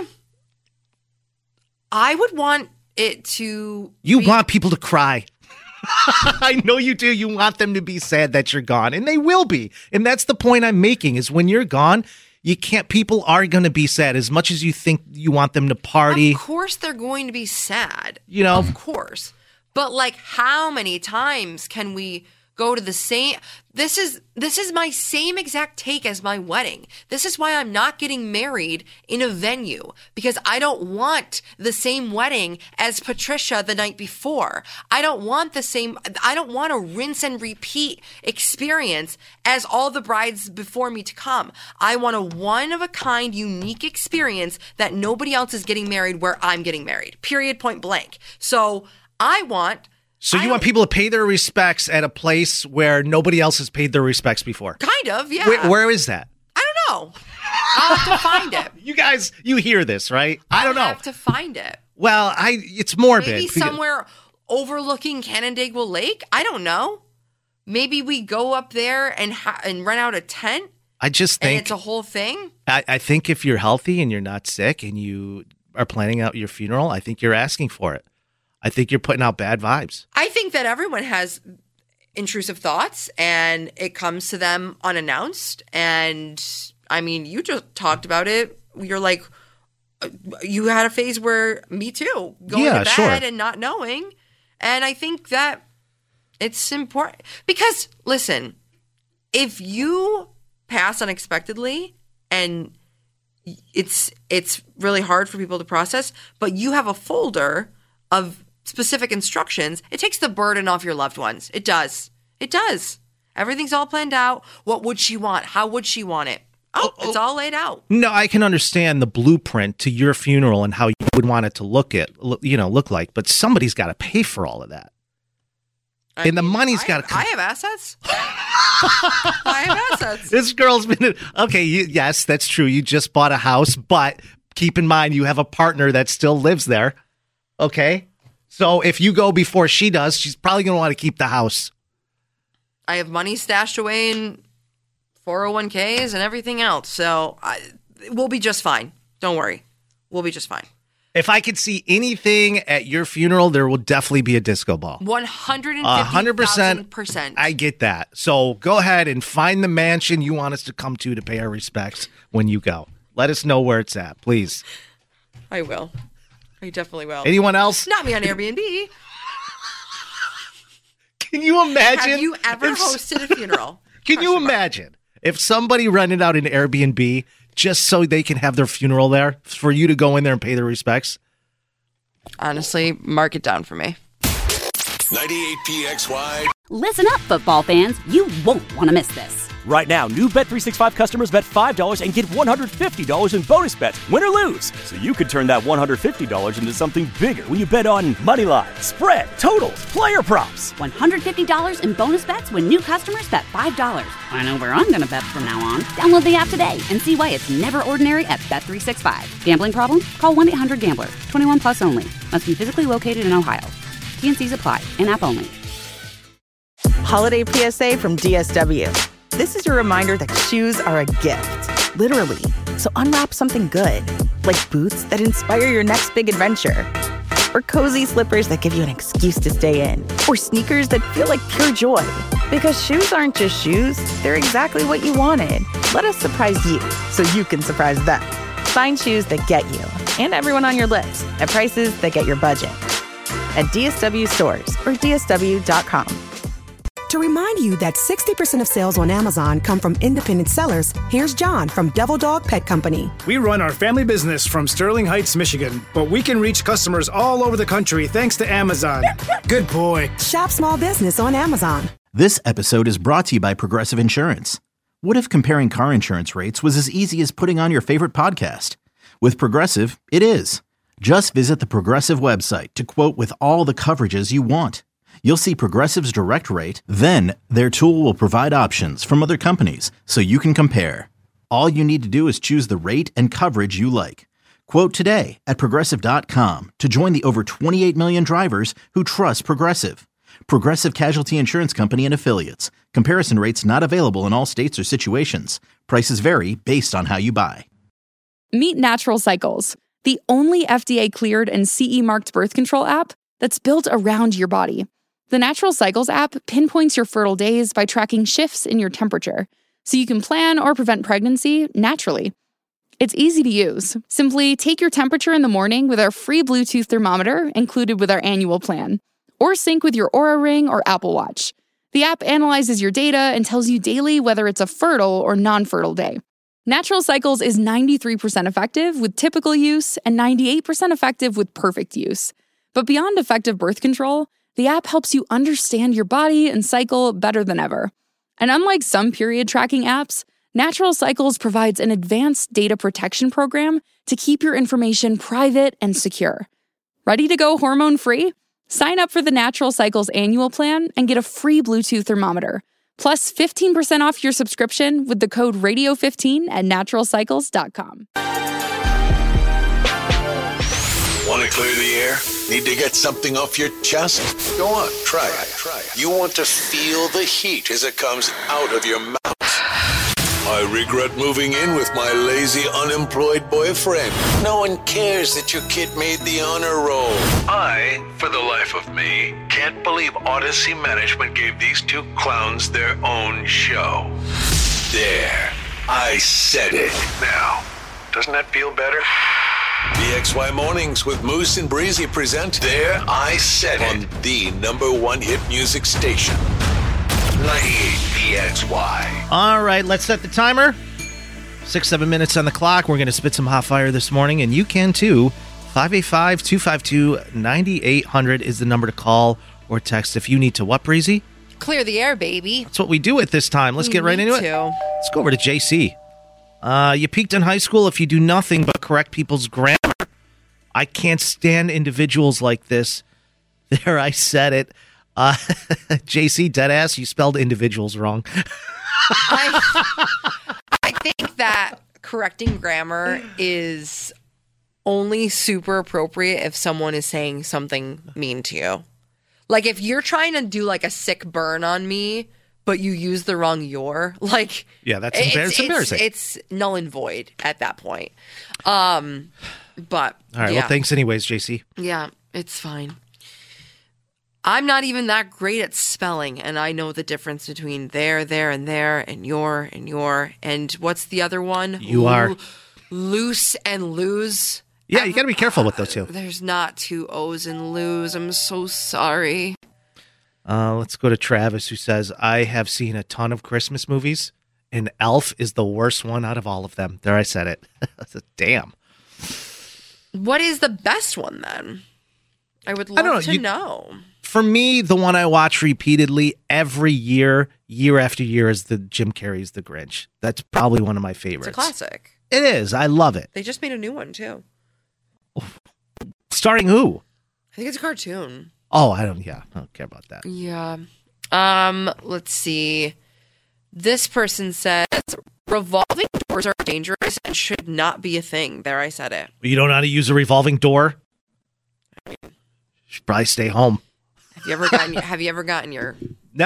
I would want it to... You want people to cry. I know you do. You want them to be sad that you're gone, and they will be. And that's the point I'm making, is when you're gone, people are going to be sad as much as you think you want them to party. Of course they're going to be sad. Of course. But how many times can we go to the same... This is my same exact take as my wedding. This is why I'm not getting married in a venue, because I don't want the same wedding as Patricia the night before. I don't want a rinse and repeat experience as all the brides before me to come. I want a one-of-a-kind, unique experience that nobody else is getting married where I'm getting married. Period, point blank. So you want people to pay their respects at a place where nobody else has paid their respects before? Kind of, yeah. Where is that? I don't know. I'll have to find it. You guys, you hear this, right? I don't know. I'll have to find it. Well, it's morbid. Maybe somewhere overlooking Canandaigua Lake? I don't know. Maybe we go up there and rent out a tent? I just think... And it's a whole thing? I think if you're healthy and you're not sick and you are planning out your funeral, I think you're asking for it. I think you're putting out bad vibes. I think that everyone has intrusive thoughts and it comes to them unannounced. And I mean, you just talked about it. You're like, you had a phase where, me too, going to bed and not knowing. And I think that it's important because, listen, if you pass unexpectedly and it's really hard for people to process, but you have a folder of specific instructions, it takes the burden off your loved ones. It does. It does. Everything's all planned out. What would she want? How would she want it? It's all laid out. No, I can understand the blueprint to your funeral and how you would want it to look like, but somebody's got to pay for all of that. And the money's got to come. I have assets. I have assets. This girl's been okay. Yes, that's true. You just bought a house, but keep in mind you have a partner that still lives there. Okay, so if you go before she does, she's probably going to want to keep the house. I have money stashed away in 401ks and everything else, so we'll be just fine. Don't worry, we'll be just fine. If I could see anything at your funeral, there will definitely be a disco ball. 150,000%. I get that. So go ahead and find the mansion you want us to come to pay our respects when you go. Let us know where it's at, please. I will. I definitely will. Anyone else? Not me on Airbnb. Can you imagine? Have you ever hosted a funeral? Can you imagine if somebody rented out an Airbnb just so they can have their funeral there for you to go in there and pay their respects? Honestly, mark it down for me. 98 PXY. Listen up, football fans. You won't want to miss this. Right now, new Bet365 customers bet $5 and get $150 in bonus bets, win or lose. So you could turn that $150 into something bigger when you bet on moneyline, spread, totals, player props. $150 in bonus bets when new customers bet $5. I know where I'm going to bet from now on. Download the app today and see why it's never ordinary at Bet365. Gambling problem? Call 1-800-GAMBLER. 21 plus only. Must be physically located in Ohio. T&Cs apply. In-app only. Holiday PSA from DSW. This is your reminder that shoes are a gift, literally. So unwrap something good, like boots that inspire your next big adventure, or cozy slippers that give you an excuse to stay in, or sneakers that feel like pure joy. Because shoes aren't just shoes, they're exactly what you wanted. Let us surprise you so you can surprise them. Find shoes that get you and everyone on your list at prices that get your budget. At DSW stores or DSW.com. To remind you that 60% of sales on Amazon come from independent sellers, here's John from Devil Dog Pet Company. We run our family business from Sterling Heights, Michigan, but we can reach customers all over the country thanks to Amazon. Good boy. Shop small business on Amazon. This episode is brought to you by Progressive Insurance. What if comparing car insurance rates was as easy as putting on your favorite podcast? With Progressive, it is. Just visit the Progressive website to quote with all the coverages you want. You'll see Progressive's direct rate, then their tool will provide options from other companies so you can compare. All you need to do is choose the rate and coverage you like. Quote today at Progressive.com to join the over 28 million drivers who trust Progressive. Progressive Casualty Insurance Company and Affiliates. Comparison rates not available in all states or situations. Prices vary based on how you buy. Meet Natural Cycles, the only FDA-cleared and CE-marked birth control app that's built around your body. The Natural Cycles app pinpoints your fertile days by tracking shifts in your temperature, so you can plan or prevent pregnancy naturally. It's easy to use. Simply take your temperature in the morning with our free Bluetooth thermometer included with our annual plan, or sync with your Oura Ring or Apple Watch. The app analyzes your data and tells you daily whether it's a fertile or non-fertile day. Natural Cycles is 93% effective with typical use and 98% effective with perfect use. But beyond effective birth control, the app helps you understand your body and cycle better than ever. And unlike some period tracking apps, Natural Cycles provides an advanced data protection program to keep your information private and secure. Ready to go hormone-free? Sign up for the Natural Cycles annual plan and get a free Bluetooth thermometer, plus 15% off your subscription with the code RADIO15 at naturalcycles.com. Want to clear the air? Need to get something off your chest? Go on, try it. You want to feel the heat as it comes out of your mouth. I regret moving in with my lazy, unemployed boyfriend. No one cares that your kid made the honor roll. I, for the life of me, can't believe Odyssey Management gave these two clowns their own show. There, I said it. Now, doesn't that feel better? PXY Mornings with Moose and Breezy present There I Said It on the #1 hit music station. 98 PXY. All right, let's set the timer. 6-7 minutes on the clock. We're going to spit some hot fire this morning, and you can too. 585-252-9800 is the number to call or text if you need to. What, Breezy? Clear the air, baby. That's what we do at this time. Let's get right into it. Let's go over to JC. You peaked in high school if you do nothing but correct people's grammar. I can't stand individuals like this. There, I said it. JC, deadass, you spelled individuals wrong. I think that correcting grammar is only super appropriate if someone is saying something mean to you. Like if you're trying to do like a sick burn on me, but you use the wrong your, like... Yeah, that's embarrassing. It's null and void at that point. But, all right, well, thanks anyways, JC. Yeah, it's fine. I'm not even that great at spelling, and I know the difference between there, and there, and your, and what's the other one? You are. Loose and lose. Yeah, you got to be careful with those two. There's not two O's in lose. I'm so sorry. Let's go to Travis, who says, I have seen a ton of Christmas movies, and Elf is the worst one out of all of them. There, I said it. Damn. What is the best one, then? I would love to know. For me, the one I watch repeatedly every year after year, is the Jim Carrey's The Grinch. That's probably one of my favorites. It's a classic. It is. I love it. They just made a new one, too. Starring who? I think it's a cartoon. Oh, I don't care about that. Yeah. Let's see. This person says, revolving doors are dangerous and should not be a thing. There, I said it. You don't know how to use a revolving door? You should probably stay home. Have you ever gotten your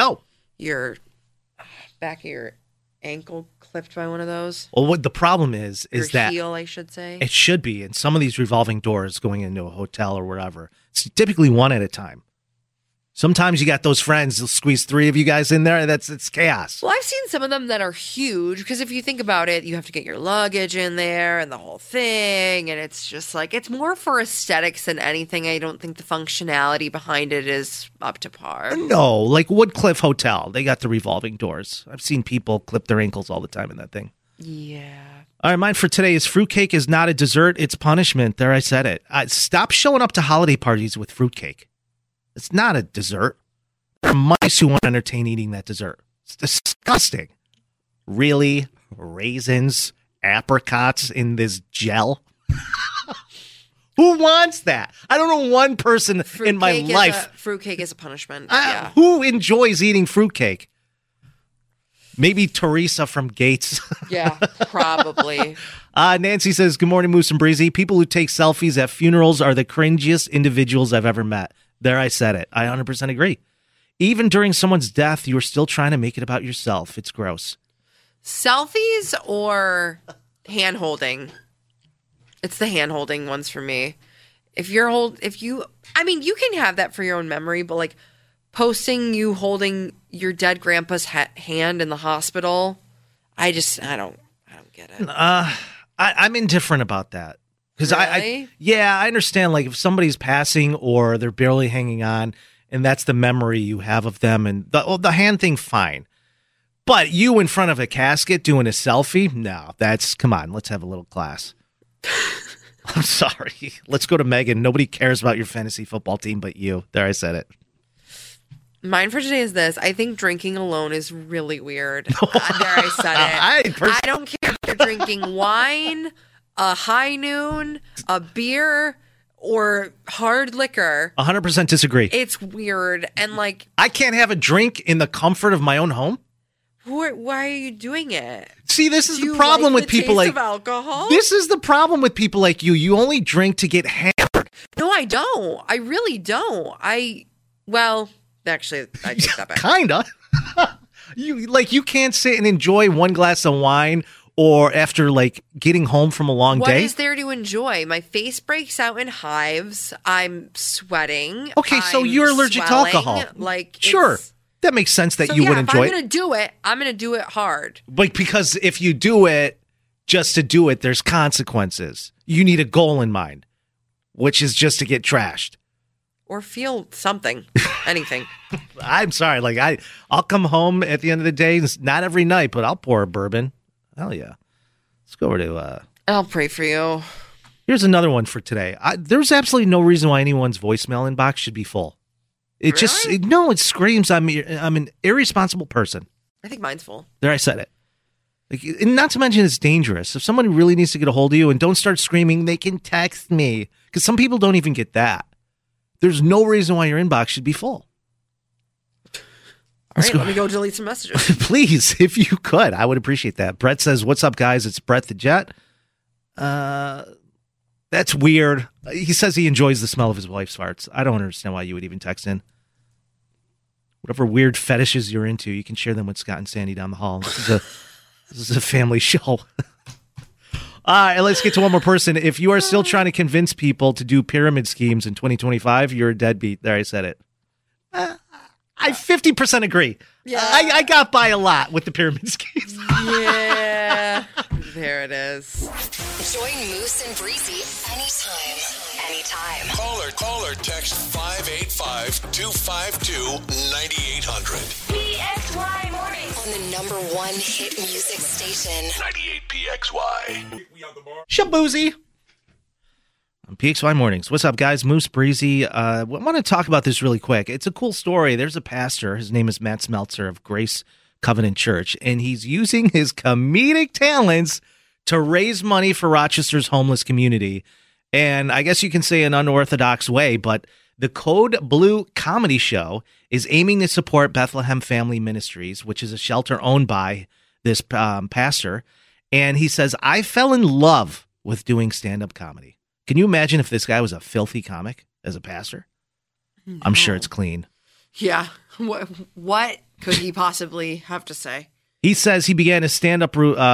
back of your ankle clipped by one of those? Well, what the problem is your that heel, I should say. It should be. And some of these revolving doors going into a hotel or wherever, it's typically one at a time. Sometimes you got those friends, they'll squeeze 3 of you guys in there, and it's chaos. Well, I've seen some of them that are huge, because if you think about it, you have to get your luggage in there and the whole thing, and it's just like, it's more for aesthetics than anything. I don't think the functionality behind it is up to par. No, like Woodcliff Hotel, they got the revolving doors. I've seen people clip their ankles all the time in that thing. Yeah. All right, mine for today is fruitcake is not a dessert, it's punishment. There, I said it. Stop showing up to holiday parties with fruitcake. It's not a dessert. There are mice who want to entertain eating that dessert. It's disgusting. Really? Raisins, apricots in this gel? Who wants that? I don't know one person in my life. Fruitcake is a punishment. Yeah. Who enjoys eating fruitcake? Maybe Teresa from Gates. Yeah, probably. Nancy says, good morning, Moose and Breezy. People who take selfies at funerals are the cringiest individuals I've ever met. There, I said it. I 100% agree. Even during someone's death, you're still trying to make it about yourself. It's gross. Selfies or hand-holding? It's the hand-holding ones for me. You can have that for your own memory, but like posting you holding your dead grandpa's hand in the hospital, I don't get it. I'm indifferent about that. Because really? I understand, like, if somebody's passing or they're barely hanging on, and that's the memory you have of them, and the hand thing, fine. But you in front of a casket doing a selfie? No, come on, let's have a little class. I'm sorry. Let's go to Megan. Nobody cares about your fantasy football team but you. There, I said it. Mine for today is this. I think drinking alone is really weird. There, I said it. I don't care if you're drinking wine, a high noon, a beer, or hard liquor. 100% disagree. It's weird. And like, I can't have a drink in the comfort of my own home? Why are you doing it? See, this is the problem with people like alcohol. This is the problem with people like you. You only drink to get hammered. No, I don't. I really don't. Actually, I take that back. Kinda. You can't sit and enjoy one glass of wine or after like getting home from a long day. What is there to enjoy? My face breaks out in hives. I'm sweating. Okay, so you're allergic to alcohol. Sure. That makes sense that you would enjoy it. If I'm going to do it, I'm going to do it hard. But because if you do it, just to do it. There's consequences. You need a goal in mind, which is just to get trashed. Or feel something, anything. I'm sorry. Like I'll come home at the end of the day. Not every night, but I'll pour a bourbon. Hell yeah. Let's go over to. I'll pray for you. Here's another one for today. There's absolutely no reason why anyone's voicemail inbox should be full. It Really? it screams I'm an irresponsible person. I think mine's full. There, I said it. Like, and not to mention it's dangerous. If somebody really needs to get a hold of you, and don't start screaming, they can text me, because some people don't even get that. There's no reason why your inbox should be full. All right, let me go delete some messages. Please, if you could, I would appreciate that. Brett says, "What's up, guys? It's Brett the Jet." That's weird. He says he enjoys the smell of his wife's farts. I don't understand why you would even text in. Whatever weird fetishes you're into, you can share them with Scott and Sandy down the hall. This is a family show. All right, let's get to one more person. If you are still trying to convince people to do pyramid schemes in 2025, you're a deadbeat. There, I said it. I 50% agree. Yeah. I got by a lot with the pyramid schemes. Yeah. There it is. Join Moose and Breezy anytime. Call or text 585-252-9800. PXY Mornings. On the #1 hit music station. 98 PXY. Shaboozy. On PXY Mornings. What's up, guys? Moose, Breezy. I want to talk about this really quick. It's a cool story. There's a pastor. His name is Matt Smeltzer of Grace Covenant Church, and he's using his comedic talents to raise money for Rochester's homeless community. And I guess you can say an unorthodox way, but the Code Blue comedy show is aiming to support Bethlehem Family Ministries, which is a shelter owned by this pastor. And he says, I fell in love with doing stand-up comedy. Can you imagine if this guy was a filthy comic as a pastor? No. I'm sure it's clean. Yeah. What could he possibly have to say? He says he began his stand-up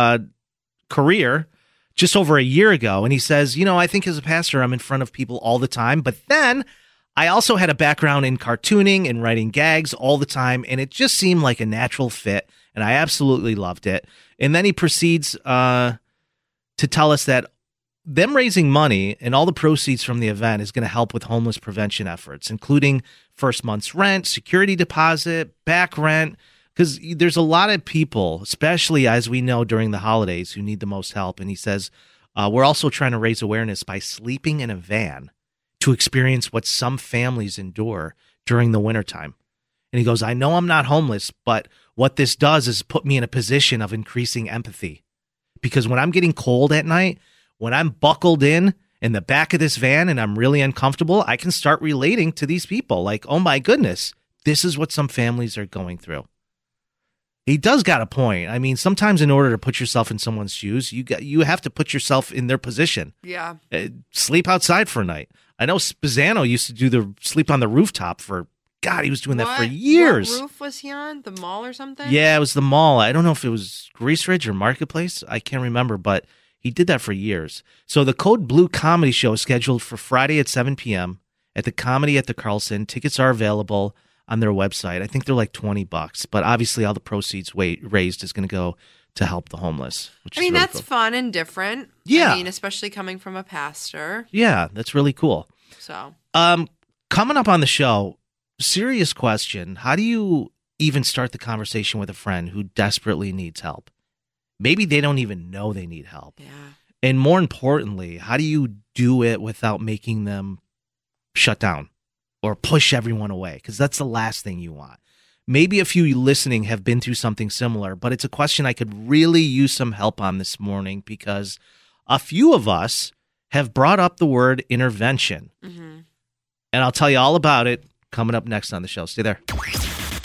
career just over a year ago. And he says, I think as a pastor, I'm in front of people all the time. But then I also had a background in cartooning and writing gags all the time. And it just seemed like a natural fit. And I absolutely loved it. And then he proceeds to tell us that them raising money and all the proceeds from the event is going to help with homeless prevention efforts, including first month's rent, security deposit, back rent, because there's a lot of people, especially as we know during the holidays, who need the most help. And he says, we're also trying to raise awareness by sleeping in a van to experience what some families endure during the wintertime. And he goes, I know I'm not homeless, but what this does is put me in a position of increasing empathy. Because when I'm getting cold at night, when I'm buckled in the back of this van and I'm really uncomfortable, I can start relating to these people. Like, oh my goodness, this is what some families are going through. He does got a point. I mean, sometimes in order to put yourself in someone's shoes, you have to put yourself in their position. Yeah. Sleep outside for a night. I know Spezzano used to do the sleep on the rooftop for, God, he was doing that for years. What roof was he on? The mall or something? Yeah, it was the mall. I don't know if it was Grease Ridge or Marketplace. I can't remember, but he did that for years. So the Code Blue comedy show is scheduled for Friday at 7 p.m. at the Comedy at the Carlson. Tickets are available on their website. I think they're like $20, but obviously all the proceeds raised is going to go to help the homeless. Which I mean, is really that's cool. fun and different. Yeah. I mean, especially coming from a pastor. Yeah, that's really cool. So, coming up on the show, serious question. How do you even start the conversation with a friend who desperately needs help? Maybe they don't even know they need help. Yeah. And more importantly, how do you do it without making them shut down or push everyone away? Because that's the last thing you want. Maybe a few listening have been through something similar, but it's a question I could really use some help on this morning because a few of us have brought up the word intervention. Mm-hmm. And I'll tell you all about it coming up next on the show. Stay there. 98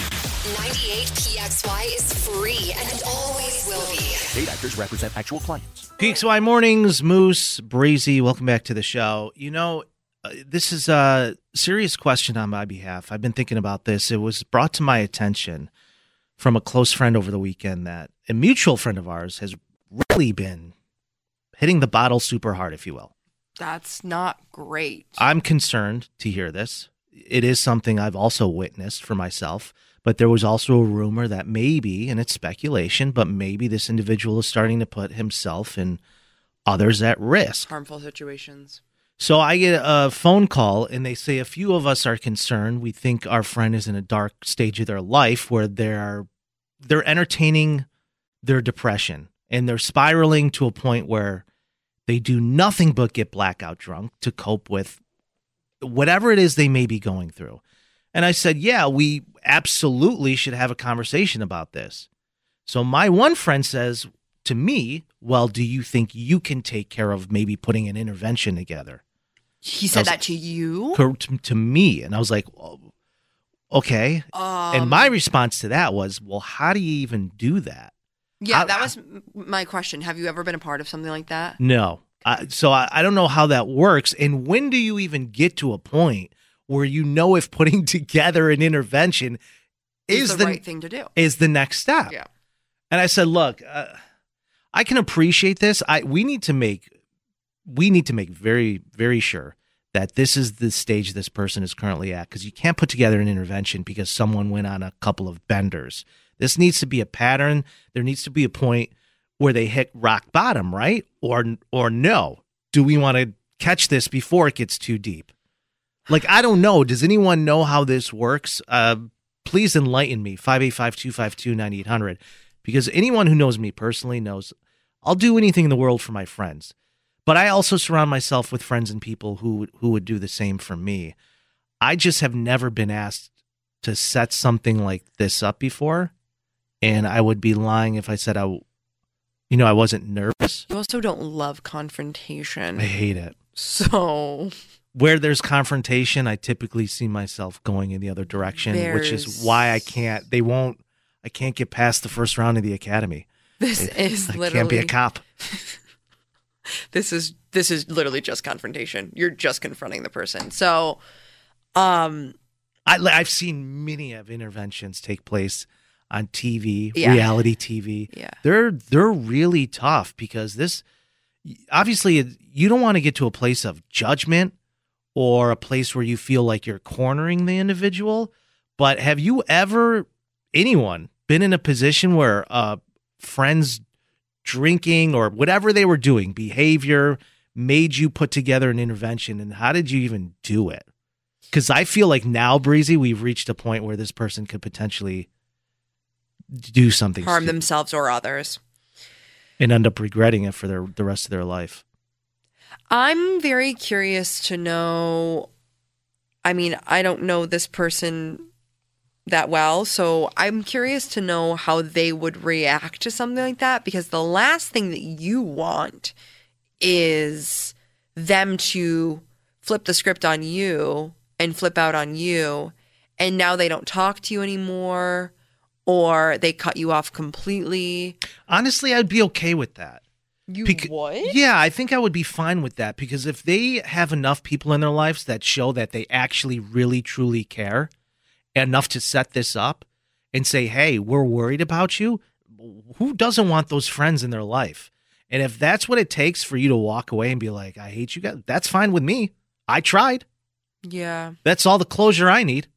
PXY is free and it always will be. Paid actors represent actual clients. PXY Mornings, Moose, Breezy, welcome back to the show. This is a serious question on my behalf. I've been thinking about this. It was brought to my attention from a close friend over the weekend that a mutual friend of ours has really been hitting the bottle super hard, if you will. that's not great. I'm concerned to hear this. It is something I've also witnessed for myself, But there was also a rumor that maybe, and it's speculation, but maybe this individual is starting to put himself and others at risk. Harmful situations. So I get a phone call, and they say a few of us are concerned. We think our friend is in a dark stage of their life where they're entertaining their depression, and they're spiraling to a point where they do nothing but get blackout drunk to cope with whatever it is they may be going through. And I said, yeah, we absolutely should have a conversation about this. So my one friend says to me, well, do you think you can take care of maybe putting an intervention together? He said that to you? To me. And I was like, oh, okay. And my response to that was, well, how do you even do that? Yeah, that was my question. Have you ever been a part of something like that? No. So I don't know how that works. And when do you even get to a point where you know if putting together an intervention is the right thing to do? Is the next step. Yeah. And I said, look, I can appreciate this. We need to make very, very sure that this is the stage this person is currently at, because you can't put together an intervention because someone went on a couple of benders. This needs to be a pattern. There needs to be a point where they hit rock bottom, right? Or no? Do we want to catch this before it gets too deep? Like, I don't know. Does anyone know how this works? Please enlighten me. 585-252-9800. Because anyone who knows me personally knows I'll do anything in the world for my friends. But I also surround myself with friends and people who would do the same for me. I just have never been asked to set something like this up before. And I would be lying if I said I wasn't nervous. You also don't love confrontation. I hate it. So where there's confrontation, I typically see myself going in the other direction, which is why I can't get past the first round of the academy. I can't be a cop. This is literally just confrontation. You're just confronting the person. So, I've seen many of interventions take place on TV, reality TV. Yeah. They're really tough because this, obviously, you don't want to get to a place of judgment or a place where you feel like you're cornering the individual. But have you ever, anyone, been in a position where friends drinking or whatever they were doing, behavior, made you put together an intervention, and how did you even do it? Because I feel like now, Breezy, we've reached a point where this person could potentially do something, harm themselves or others, and end up regretting it for the rest of their life. I'm very curious to know. I mean, I don't know this person that well, so I'm curious to know how they would react to something like that, because the last thing that you want is them to flip the script on you and flip out on you, and now they don't talk to you anymore, or they cut you off completely. Honestly, I'd be okay with that. You would? Yeah, I think I would be fine with that, because if they have enough people in their lives that show that they actually really, truly care enough to set this up and say, hey, we're worried about you, who doesn't want those friends in their life? And if that's what it takes for you to walk away and be like, I hate you guys, that's fine with me. I tried. Yeah. That's all the closure I need.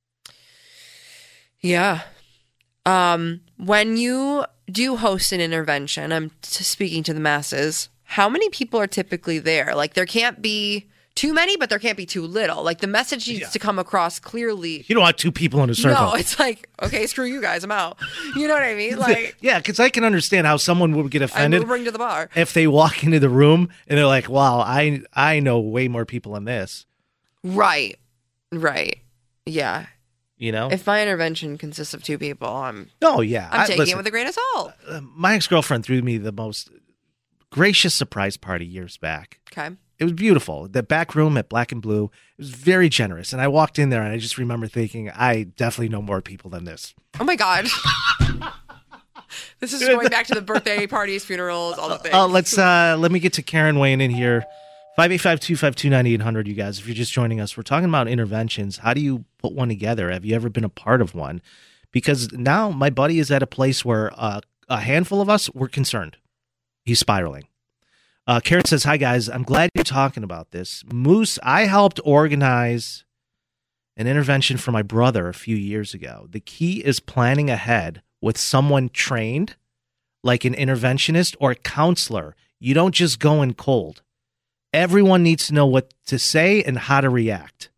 Yeah. When you do host an intervention, I'm speaking to the masses, how many people are typically there? Like, there can't be too many, but there can't be too little. Like, the message needs to come across clearly. You don't want two people in a circle. No, it's like, okay, screw you guys, I'm out. You know what I mean? Like, yeah, because I can understand how someone would get offended. I will bring to the bar if they walk into the room and they're like, wow, I know way more people than this. Right. Yeah. You know? If my intervention consists of two people, I'm taking it with a grain of salt. My ex-girlfriend threw me the most gracious surprise party years back. Okay. It was beautiful. The back room at Black and Blue, it was very generous. And I walked in there and I just remember thinking, I definitely know more people than this. Oh my God. This is going back to the birthday parties, funerals, all the things. Let me get to Karen weighing in here. 585-252-9800, you guys. If you're just joining us, we're talking about interventions. How do you put one together? Have you ever been a part of one? Because now my buddy is at a place where a handful of us, we're concerned. He's spiraling. Karen says, hi, guys. I'm glad you're talking about this. Moose, I helped organize an intervention for my brother a few years ago. The key is planning ahead with someone trained, like an interventionist or a counselor. You don't just go in cold. Everyone needs to know what to say and how to react.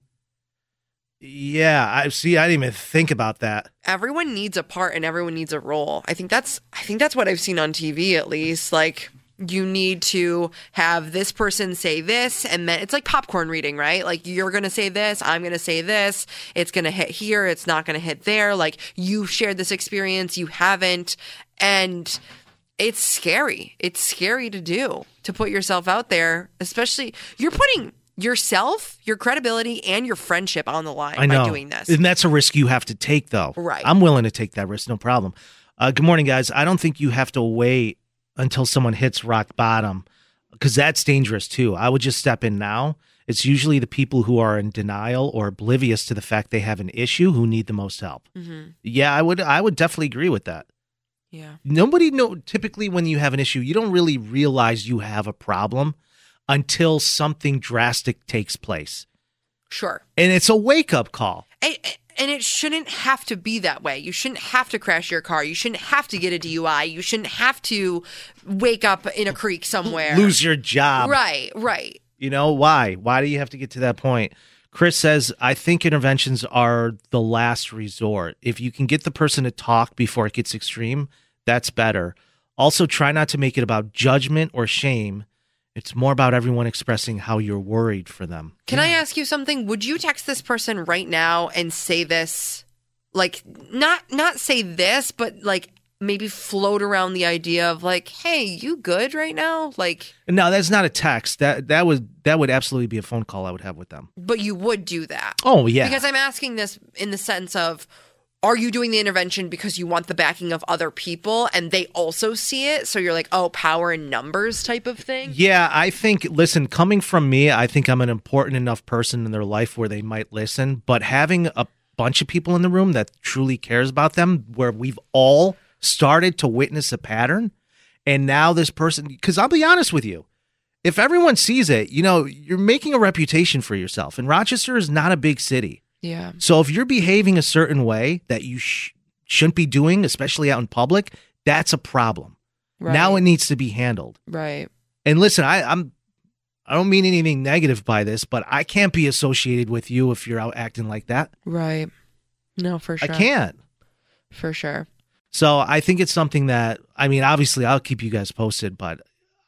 Yeah, I didn't even think about that. Everyone needs a part and everyone needs a role. I think that's what I've seen on TV, at least. Like, you need to have this person say this, and then it's like popcorn reading, right? Like, you're going to say this, I'm going to say this. It's going to hit here. It's not going to hit there. Like, you shared this experience, you haven't. And it's scary. It's scary to do, to put yourself out there, especially you're putting yourself, your credibility, and your friendship on the line by doing this. And that's a risk you have to take, though. Right. I'm willing to take that risk, no problem. Good morning, guys. I don't think you have to wait until someone hits rock bottom, because that's dangerous, too. I would just step in now. It's usually the people who are in denial or oblivious to the fact they have an issue who need the most help. Mm-hmm. Yeah, I would definitely agree with that. Yeah. Typically when you have an issue, you don't really realize you have a problem until something drastic takes place. Sure. And it's a wake-up call. And it shouldn't have to be that way. You shouldn't have to crash your car. You shouldn't have to get a DUI. You shouldn't have to wake up in a creek somewhere. Lose your job. Right. You know, why? Why do you have to get to that point? Chris says, I think interventions are the last resort. If you can get the person to talk before it gets extreme, that's better. Also, try not to make it about judgment or shame. It's more about everyone expressing how you're worried for them. Can I ask you something? Would you text this person right now and say this? Like, not say this, but like maybe float around the idea of like, hey, you good right now? Like, no, that's not a text. That would absolutely be a phone call I would have with them. But you would do that. Oh, yeah. Because I'm asking this in the sense of, are you doing the intervention because you want the backing of other people and they also see it? So you're like, oh, power in numbers type of thing? Yeah, I think, listen, coming from me, I think I'm an important enough person in their life where they might listen. But having a bunch of people in the room that truly cares about them, where we've all started to witness a pattern, and now this person, because I'll be honest with you, if everyone sees it, you know, you're making a reputation for yourself. And Rochester is not a big city. Yeah. So if you're behaving a certain way that you shouldn't be doing, especially out in public, that's a problem. Right. Now it needs to be handled. Right. And listen, I don't mean anything negative by this, but I can't be associated with you if you're out acting like that. Right. No, for sure. I can't. For sure. So I think it's something that, I mean, obviously I'll keep you guys posted, but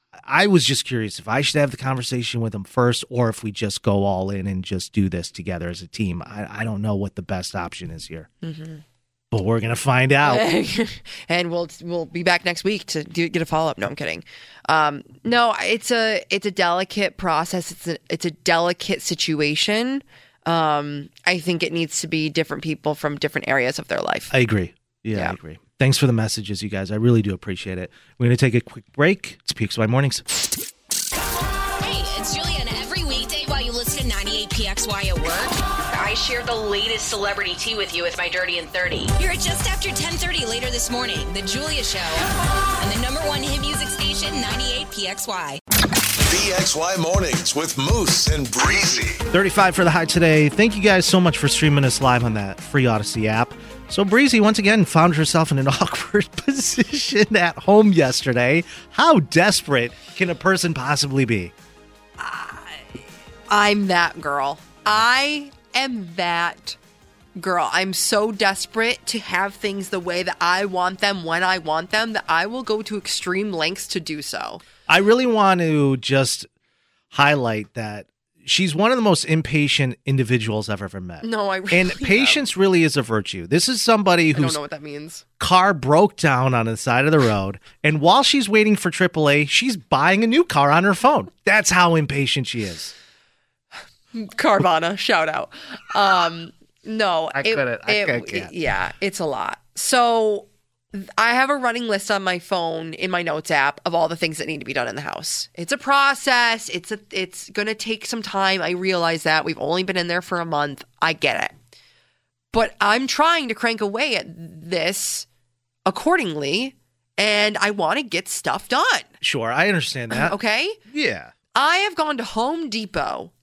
I was just curious if I should have the conversation with them first or if we just go all in and just do this together as a team. I don't know what the best option is here. Mm-hmm. But we're going to find out. And we'll be back next week to get a follow-up. No, I'm kidding. No, it's a delicate process. It's a delicate situation. I think it needs to be different people from different areas of their life. I agree. Yeah, I agree. Thanks for the messages, you guys. I really do appreciate it. We're going to take a quick break. It's PXY Mornings. Hey, it's Julia, every weekday while you listen to 98 PXY at work, I share the latest celebrity tea with you with my Dirty and 30. Here at just after 10:30 later this morning, The Julia Show on the #1 hit music station, 98 PXY. PXY Mornings with Moose and Breezy. 35 for the high today. Thank you guys so much for streaming us live on that free Odyssey app. So Breezy, once again, found herself in an awkward position at home yesterday. How desperate can a person possibly be? I'm that girl. I am that girl. I'm so desperate to have things the way that I want them when I want them that I will go to extreme lengths to do so. I really want to just highlight that she's one of the most impatient individuals I've ever met. No, I really And patience really is a virtue. This is somebody I don't whose know what that means. car broke down on the side of the road, and while she's waiting for AAA, she's buying a new car on her phone. That's how impatient she is. Carvana, shout out. No, I can't. Yeah, it's a lot. So I have a running list on my phone in my notes app of all the things that need to be done in the house. It's a process. It's going to take some time. I realize that. We've only been in there for a month. I get it. But I'm trying to crank away at this accordingly, and I want to get stuff done. Sure, I understand that. Okay? Yeah. I have gone to Home Depot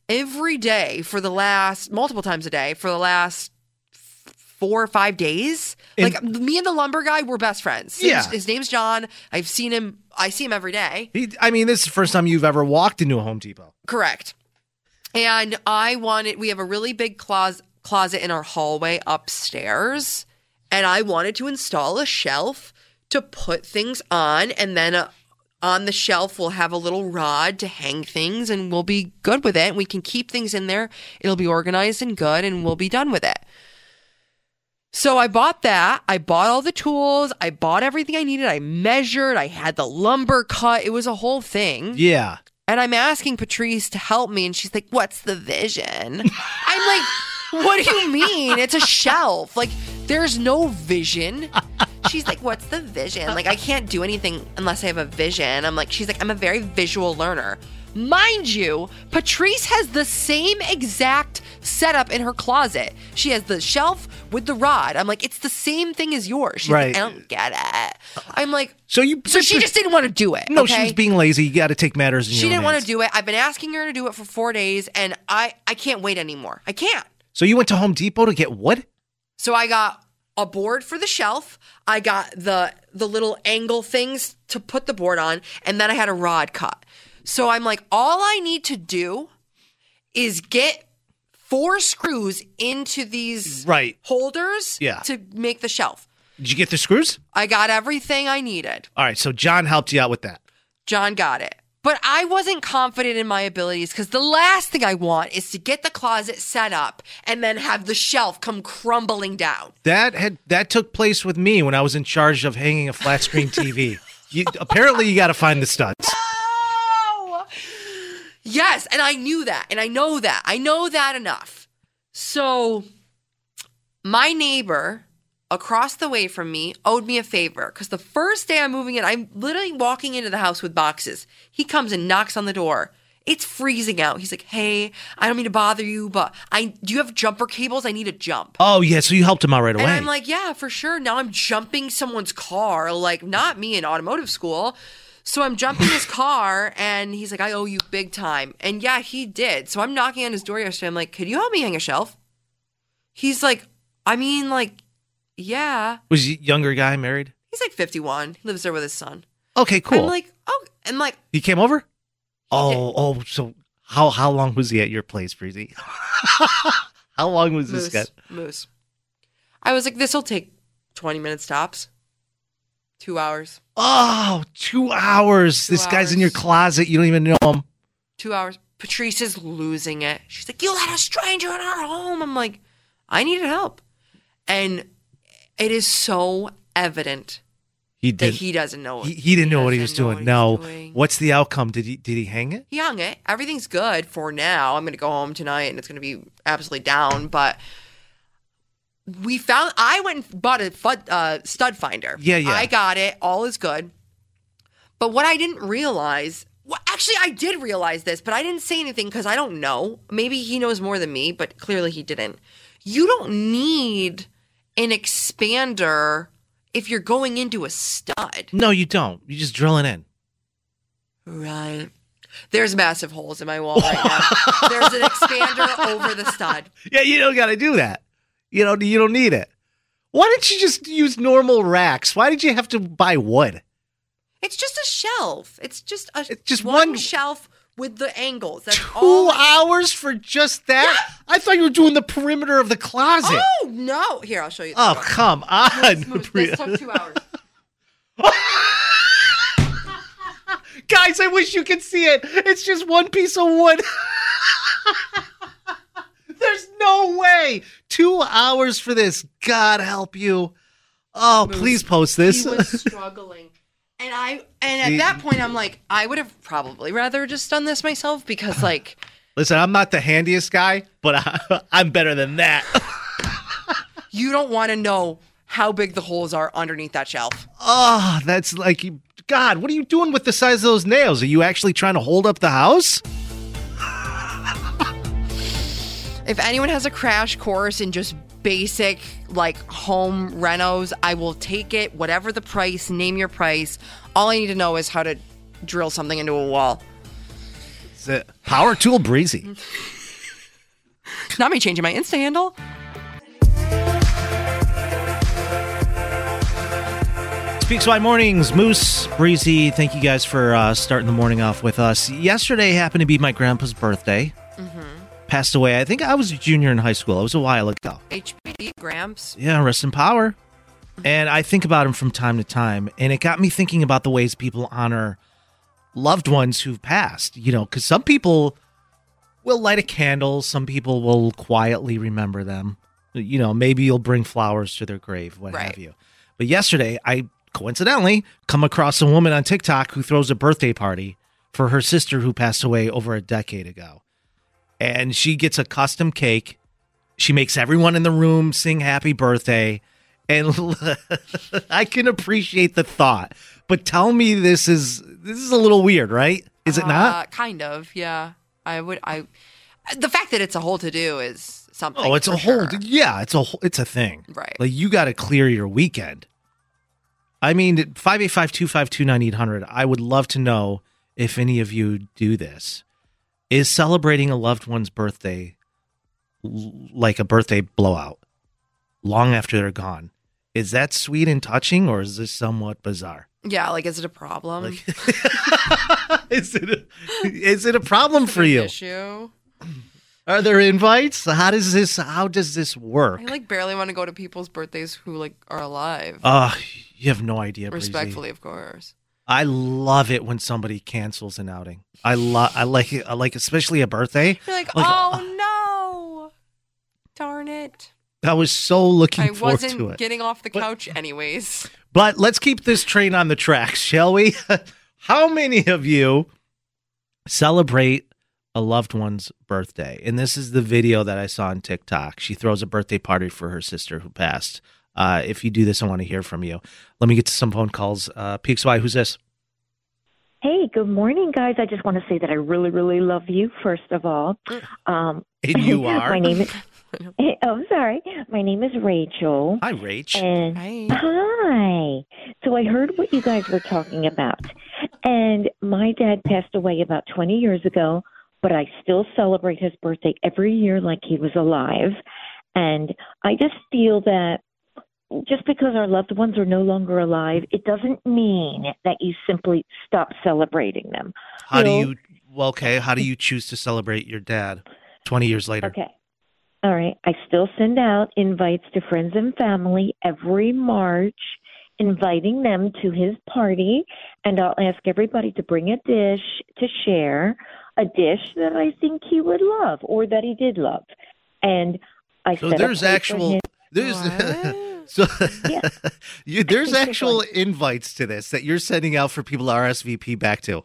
every day for the last, multiple times a day, for the last 4 or 5 days. Like, me and the lumber guy, we're best friends. His name's John. I see him every day. This is the first time you've ever walked into a Home Depot. Correct. And we have a really big closet in our hallway upstairs, and I wanted to install a shelf to put things on, and then on the shelf we'll have a little rod to hang things, and we'll be good with it. We can keep things in there. It'll be organized and good, and we'll be done with it. So I bought that. I bought all the tools. I bought everything I needed. I measured. I had the lumber cut. It was a whole thing. Yeah. And I'm asking Patrice to help me, and she's like, "What's the vision?" I'm like, "What do you mean? It's a shelf. Like, there's no vision." She's like, "What's the vision?" Like, I can't do anything unless I have a vision. She's like, "I'm a very visual learner." Mind you, Patrice has the same exact setup in her closet. She has the shelf with the rod. I'm like, it's the same thing as yours. She's like, "I don't get it." I'm like, so she just didn't want to do it. No, okay? she was being lazy. You got to take matters in your own She didn't want hands. to do it. I've been asking her to do it for 4 days, and I can't wait anymore. I can't. So you went to Home Depot to get what? So I got a board for the shelf. I got the little angle things to put the board on, and then I had a rod cut. So I'm like, all I need to do is get 4 screws into these holders to make the shelf. Did you get the screws? I got everything I needed. All right, so John helped you out with that. John got it. But I wasn't confident in my abilities because the last thing I want is to get the closet set up and then have the shelf come crumbling down. That took place with me when I was in charge of hanging a flat screen TV. Apparently, you got to find the studs. Yes, and I knew that, and I know that. I know that enough. So my neighbor across the way from me owed me a favor because the first day I'm moving in, I'm literally walking into the house with boxes. He comes and knocks on the door. It's freezing out. He's like, "Hey, I don't mean to bother you, but do you have jumper cables? I need a jump." Oh, yeah, so you helped him out right away. And I'm like, "Yeah, for sure." Now I'm jumping someone's car, like not me in automotive school. So I'm jumping his car, and he's like, "I owe you big time." And yeah, he did. So I'm knocking on his door yesterday. I'm like, "Could you help me hang a shelf?" He's like, yeah. Was he a younger guy, married? He's like 51. He lives there with his son. Okay, cool. I'm like, oh, and like. He came over? So how long was he at your place, Breezy? How long was this guy? Moose. I was like, this will take 20 minutes tops. 2 hours. Oh, 2 hours. This guy's in your closet. You don't even know him. 2 hours. Patrice is losing it. She's like, "You let a stranger in our home." I'm like, I needed help. And it is so evident that he doesn't know. He didn't know what he was doing. No. What's the outcome? Did he hang it? He hung it. Everything's good for now. I'm going to go home tonight and it's going to be absolutely down. But I went and bought a stud finder. Yeah. I got it. All is good. But what I didn't realize, actually I did realize this, but I didn't say anything because I don't know. Maybe he knows more than me, but clearly he didn't. You don't need an expander if you're going into a stud. No, you don't. You just drill it in. Right. There's massive holes in my wall right now. There's an expander over the stud. Yeah, you don't got to do that. You don't need it. Why didn't you just use normal racks? Why did you have to buy wood? It's just a shelf. It's just one shelf with the angles. That's 2 hours for just that? Yeah. I thought you were doing the perimeter of the closet. Oh, no. Here, I'll show you. Oh, come on. This took 2 hours. Guys, I wish you could see it. It's just one piece of wood. There's no way. 2 hours for this. God help you. Oh, please post this. He was struggling. And at that point, I'm like, I would have probably rather just done this myself because, like... Listen, I'm not the handiest guy, but I'm better than that. You don't want to know how big the holes are underneath that shelf. Oh, that's like... God, what are you doing with the size of those nails? Are you actually trying to hold up the house? If anyone has a crash course in just basic, like, home renos, I will take it, whatever the price, name your price. All I need to know is how to drill something into a wall. It's a power tool breezy. Not me changing my Insta handle. Speaks Why Mornings, Moose, Breezy, thank you guys for starting the morning off with us. Yesterday happened to be my grandpa's birthday. Passed away. I think I was a junior in high school. It was a while ago. HBD, Gramps. Yeah, rest in power. And I think about him from time to time, and it got me thinking about the ways people honor loved ones who've passed, because some people will light a candle, some people will quietly remember them. Maybe you'll bring flowers to their grave, what have you. But yesterday, I coincidentally come across a woman on TikTok who throws a birthday party for her sister who passed away over a decade ago. And she gets a custom cake. She makes everyone in the room sing happy birthday. And I can appreciate the thought. But tell me this is a little weird, right? Is it not? Kind of, yeah. The fact that it's a whole to-do is something. Oh, it's a whole, yeah, it's a thing. Right. Like, you got to clear your weekend. I mean, 585-252-9800, I would love to know if any of you do this. Is celebrating a loved one's birthday like a birthday blowout long after they're gone? Is that sweet and touching, or is this somewhat bizarre? Yeah, is it a problem? Is it a problem for you? Issue? Are there invites? How does this work? I barely want to go to people's birthdays who are alive. You have no idea. Respectfully, Breezy. of course. I love it when somebody cancels an outing. I like it. I like especially a birthday. You're oh no, darn it! I was so looking forward to it. I wasn't getting off the couch anyways. But let's keep this train on the tracks, shall we? How many of you celebrate a loved one's birthday? And this is the video that I saw on TikTok. She throws a birthday party for her sister who passed. If you do this, I want to hear from you. Let me get to some phone calls. PXY, who's this? Hey, good morning, guys. I just want to say that I really, really love you, first of all. And you are? My name is... Oh, sorry. My name is Rachel. Hi, Rach. And hi. So I heard what you guys were talking about. And my dad passed away about 20 years ago, but I still celebrate his birthday every year like he was alive. And I just feel that just because our loved ones are no longer alive, it doesn't mean that you simply stop celebrating them. How do you choose to celebrate your dad 20 years later? Okay. All right. I still send out invites to friends and family every March, inviting them to his party, and I'll ask everybody to bring a dish to share, a dish that I think he would love or that he did love. And I so there's actual there's so there's actual invites to this that you're sending out for people to RSVP back to.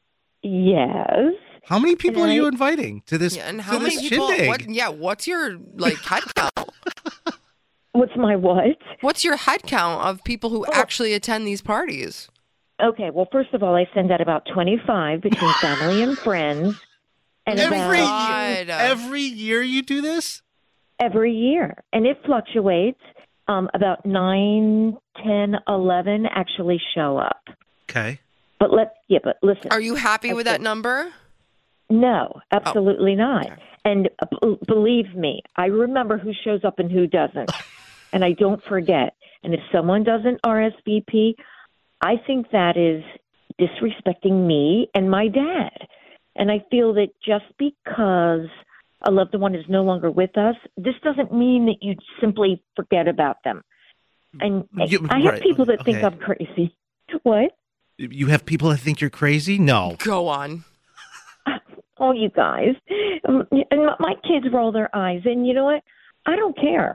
Yes. How many people are you inviting to this? Yeah, and how many people? What's your head count? What's my what? What's your head count of people who actually attend these parties? Okay, well, first of all, I send out about 25 between family and friends. And every year you do this? Every year. And it fluctuates. About 9, 10, 11 actually show up. Okay. But listen. Are you happy with that number? No, absolutely not. Okay. And believe me, I remember who shows up and who doesn't. And I don't forget. And if someone doesn't RSVP, I think that is disrespecting me and my dad. And I feel that just because a loved one is no longer with us, this doesn't mean that you simply forget about them. And I have people that think I'm crazy. What? You have people that think you're crazy? No. Go on. Oh, you guys. And my kids roll their eyes. And you know what? I don't care.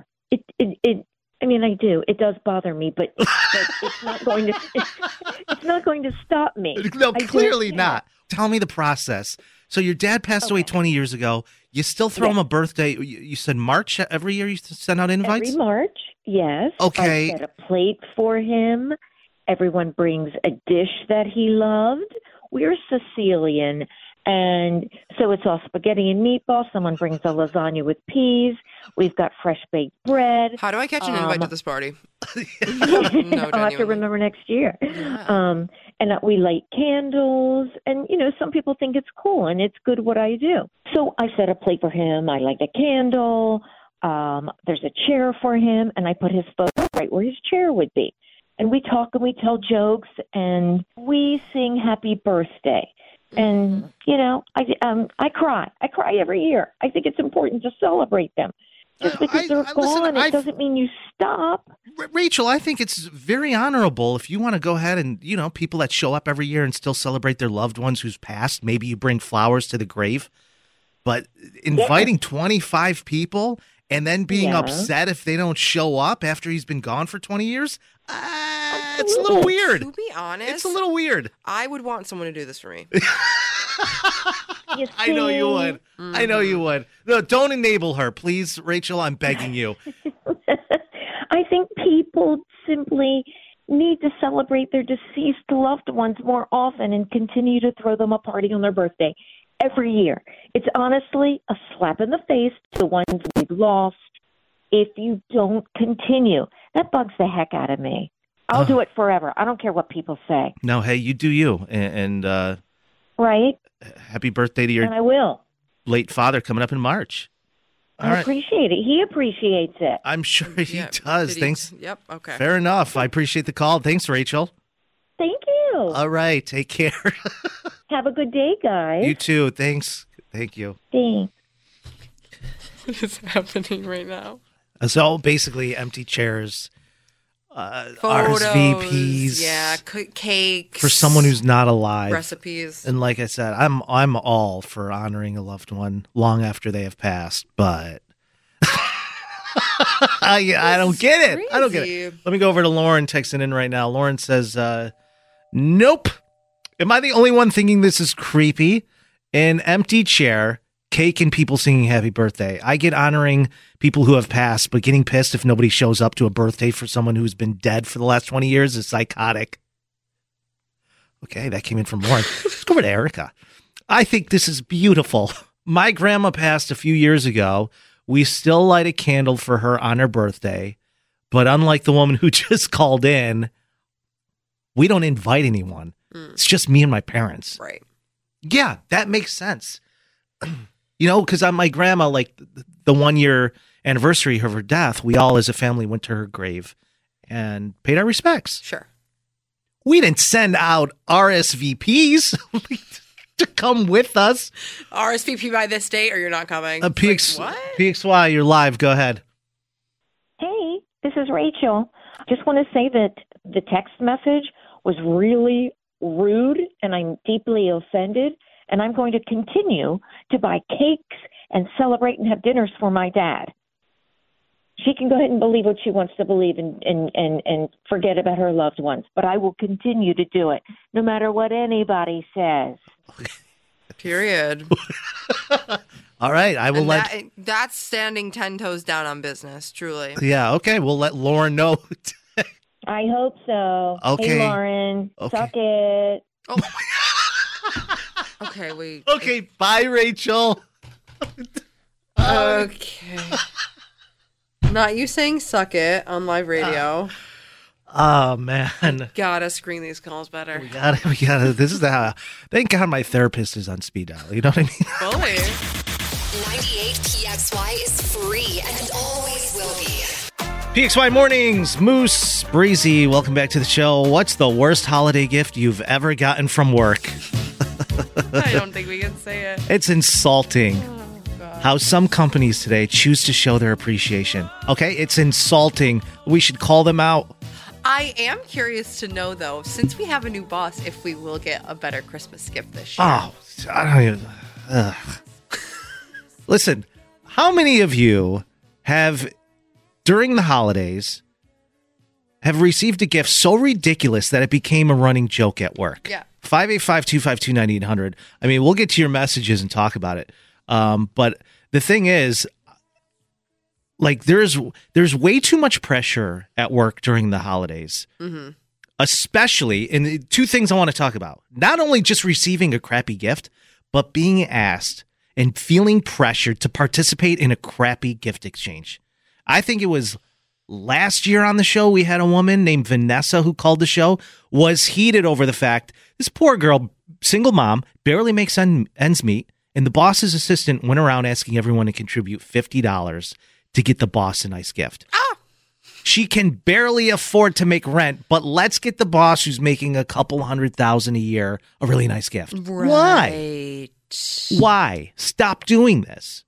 I do. It does bother me, but it's not going to. It's not going to stop me. No, clearly not. Tell me the process. So your dad passed away 20 years ago. You still throw him a birthday. You said March every year. You send out invites. Every March, yes. Okay. I set a plate for him. Everyone brings a dish that he loved. We're Sicilian. And so it's all spaghetti and meatballs. Someone brings a lasagna with peas. We've got fresh baked bread. How do I catch an invite to this party? I'll have to remember next year. Yeah. And we light candles, and, some people think it's cool, and it's good what I do. So I set a plate for him. I light a candle. There's a chair for him, and I put his photo right where his chair would be. And we talk and we tell jokes, and we sing happy birthday. And, I cry. I cry every year. I think it's important to celebrate them. Just because they're gone, it doesn't mean you stop. Rachel, I think it's very honorable if you want to go ahead and, people that show up every year and still celebrate their loved ones who's passed. Maybe you bring flowers to the grave. But inviting 25 people and then being upset if they don't show up after he's been gone for 20 years, it's a little weird. To be honest, it's a little weird. I would want someone to do this for me. I know you would. Mm-hmm. I know you would. No, don't enable her, please, Rachel. I'm begging you. I think people simply need to celebrate their deceased loved ones more often and continue to throw them a party on their birthday every year. It's honestly a slap in the face to the ones we've lost if you don't continue. That bugs the heck out of me. I'll do it forever. I don't care what people say. No, hey, you do you. And right? Happy birthday to your and I will. Late father coming up in March. I appreciate it. He appreciates it. I'm sure he does. Thanks. Yep, okay. Fair enough. I appreciate the call. Thanks, Rachel. Thank you. All right. Take care. Have a good day, guys. You too. Thanks. Thank you. Thanks. What is happening right now? So basically empty chairs, Photos, RSVPs, cakes for someone who's not alive, recipes. And like I said, I'm all for honoring a loved one long after they have passed, but I don't get it. I don't get it. Let me go over to Lauren texting in right now. Lauren says, nope. Am I the only one thinking this is creepy? An empty chair, cake, and people singing happy birthday. I get honoring people who have passed, but getting pissed if nobody shows up to a birthday for someone who's been dead for the last 20 years is psychotic. Okay, that came in from Lauren. Let's go over to Erica. I think this is beautiful. My grandma passed a few years ago. We still light a candle for her on her birthday, but unlike the woman who just called in, we don't invite anyone. It's just me and my parents. Right. Yeah, that makes sense. Because on my grandma, like the 1 year anniversary of her death, we all as a family went to her grave and paid our respects. Sure. We didn't send out RSVPs to come with us. RSVP by this date or you're not coming. What? PXY, you're live. Go ahead. Hey, this is Rachel. Just want to say that the text message was really rude and I'm deeply offended. And I'm going to continue to buy cakes and celebrate and have dinners for my dad. She can go ahead and believe what she wants to believe and forget about her loved ones. But I will continue to do it, no matter what anybody says. Period. All right, I will that's standing 10 toes down on business, truly. Yeah, okay, we'll let Lauren know. I hope so. Okay. Hey, Lauren, suck it. Oh. Okay, wait. Okay, bye, Rachel. Okay. Not you saying suck it on live radio. Oh, man. Gotta screen these calls better. We gotta. This is thank God my therapist is on speed dial. You know what I mean? Fully. 98 PXY is free and always will be. PXY Mornings, Moose, Breezy, welcome back to the show. What's the worst holiday gift you've ever gotten from work? I don't think we can say it. It's insulting how some companies today choose to show their appreciation. Okay, it's insulting. We should call them out. I am curious to know, though, since we have a new boss, if we will get a better Christmas gift this year. Oh, I don't even... Listen, how many of you have, during the holidays, have received a gift so ridiculous that it became a running joke at work? Yeah. 585-252-9800. I mean, we'll get to your messages and talk about it. But the thing is, like, there's way too much pressure at work during the holidays. Mm-hmm. Especially, and two things I want to talk about. Not only just receiving a crappy gift, but being asked and feeling pressured to participate in a crappy gift exchange. I think it was last year on the show, we had a woman named Vanessa who called the show, was heated over the fact this poor girl, single mom, barely makes ends meet, and the boss's assistant went around asking everyone to contribute $50 to get the boss a nice gift. She can barely afford to make rent, but let's get the boss who's making a couple $100,000 a year a really nice gift. Right. Why? Stop doing this.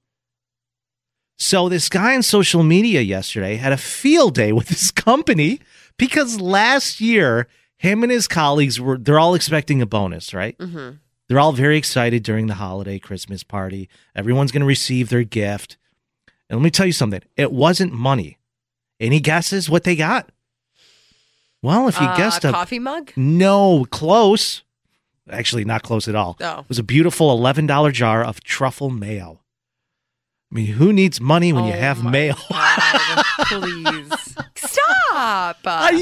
So this guy on social media yesterday had a field day with his company because last year, him and his colleagues they're all expecting a bonus, right? Mm-hmm. They're all very excited during the holiday Christmas party. Everyone's going to receive their gift. And let me tell you something. It wasn't money. Any guesses what they got? Well, if you guessed a coffee mug? No, close. Actually, not close at all. Oh. It was a beautiful $11 jar of truffle mayo. I mean, who needs money when you have mayo? God, please. Stop.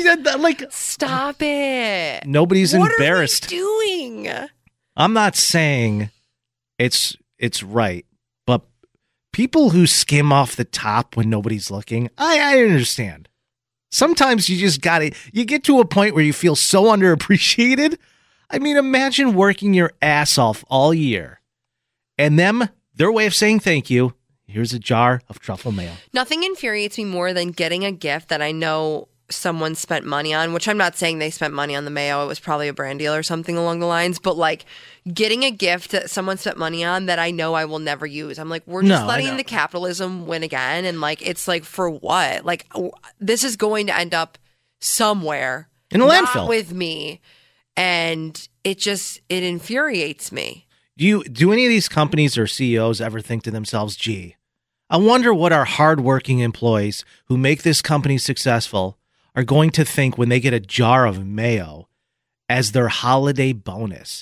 Stop it. Nobody's embarrassed. What are we doing? I'm not saying it's right, but people who skim off the top when nobody's looking, I understand. Sometimes you just you get to a point where you feel so underappreciated. I mean, imagine working your ass off all year and their way of saying thank you, here's a jar of truffle mayo. Nothing infuriates me more than getting a gift that I know someone spent money on, which I'm not saying they spent money on the mayo. It was probably a brand deal or something along the lines. But like getting a gift that someone spent money on that I know I will never use. I'm like, we're just letting the capitalism win again. And like, it's like, for what? Like, this is going to end up somewhere. In a landfill. Not with me. And it infuriates me. Do any of these companies or CEOs ever think to themselves, gee, I wonder what our hardworking employees who make this company successful are going to think when they get a jar of mayo as their holiday bonus?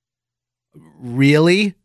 Really?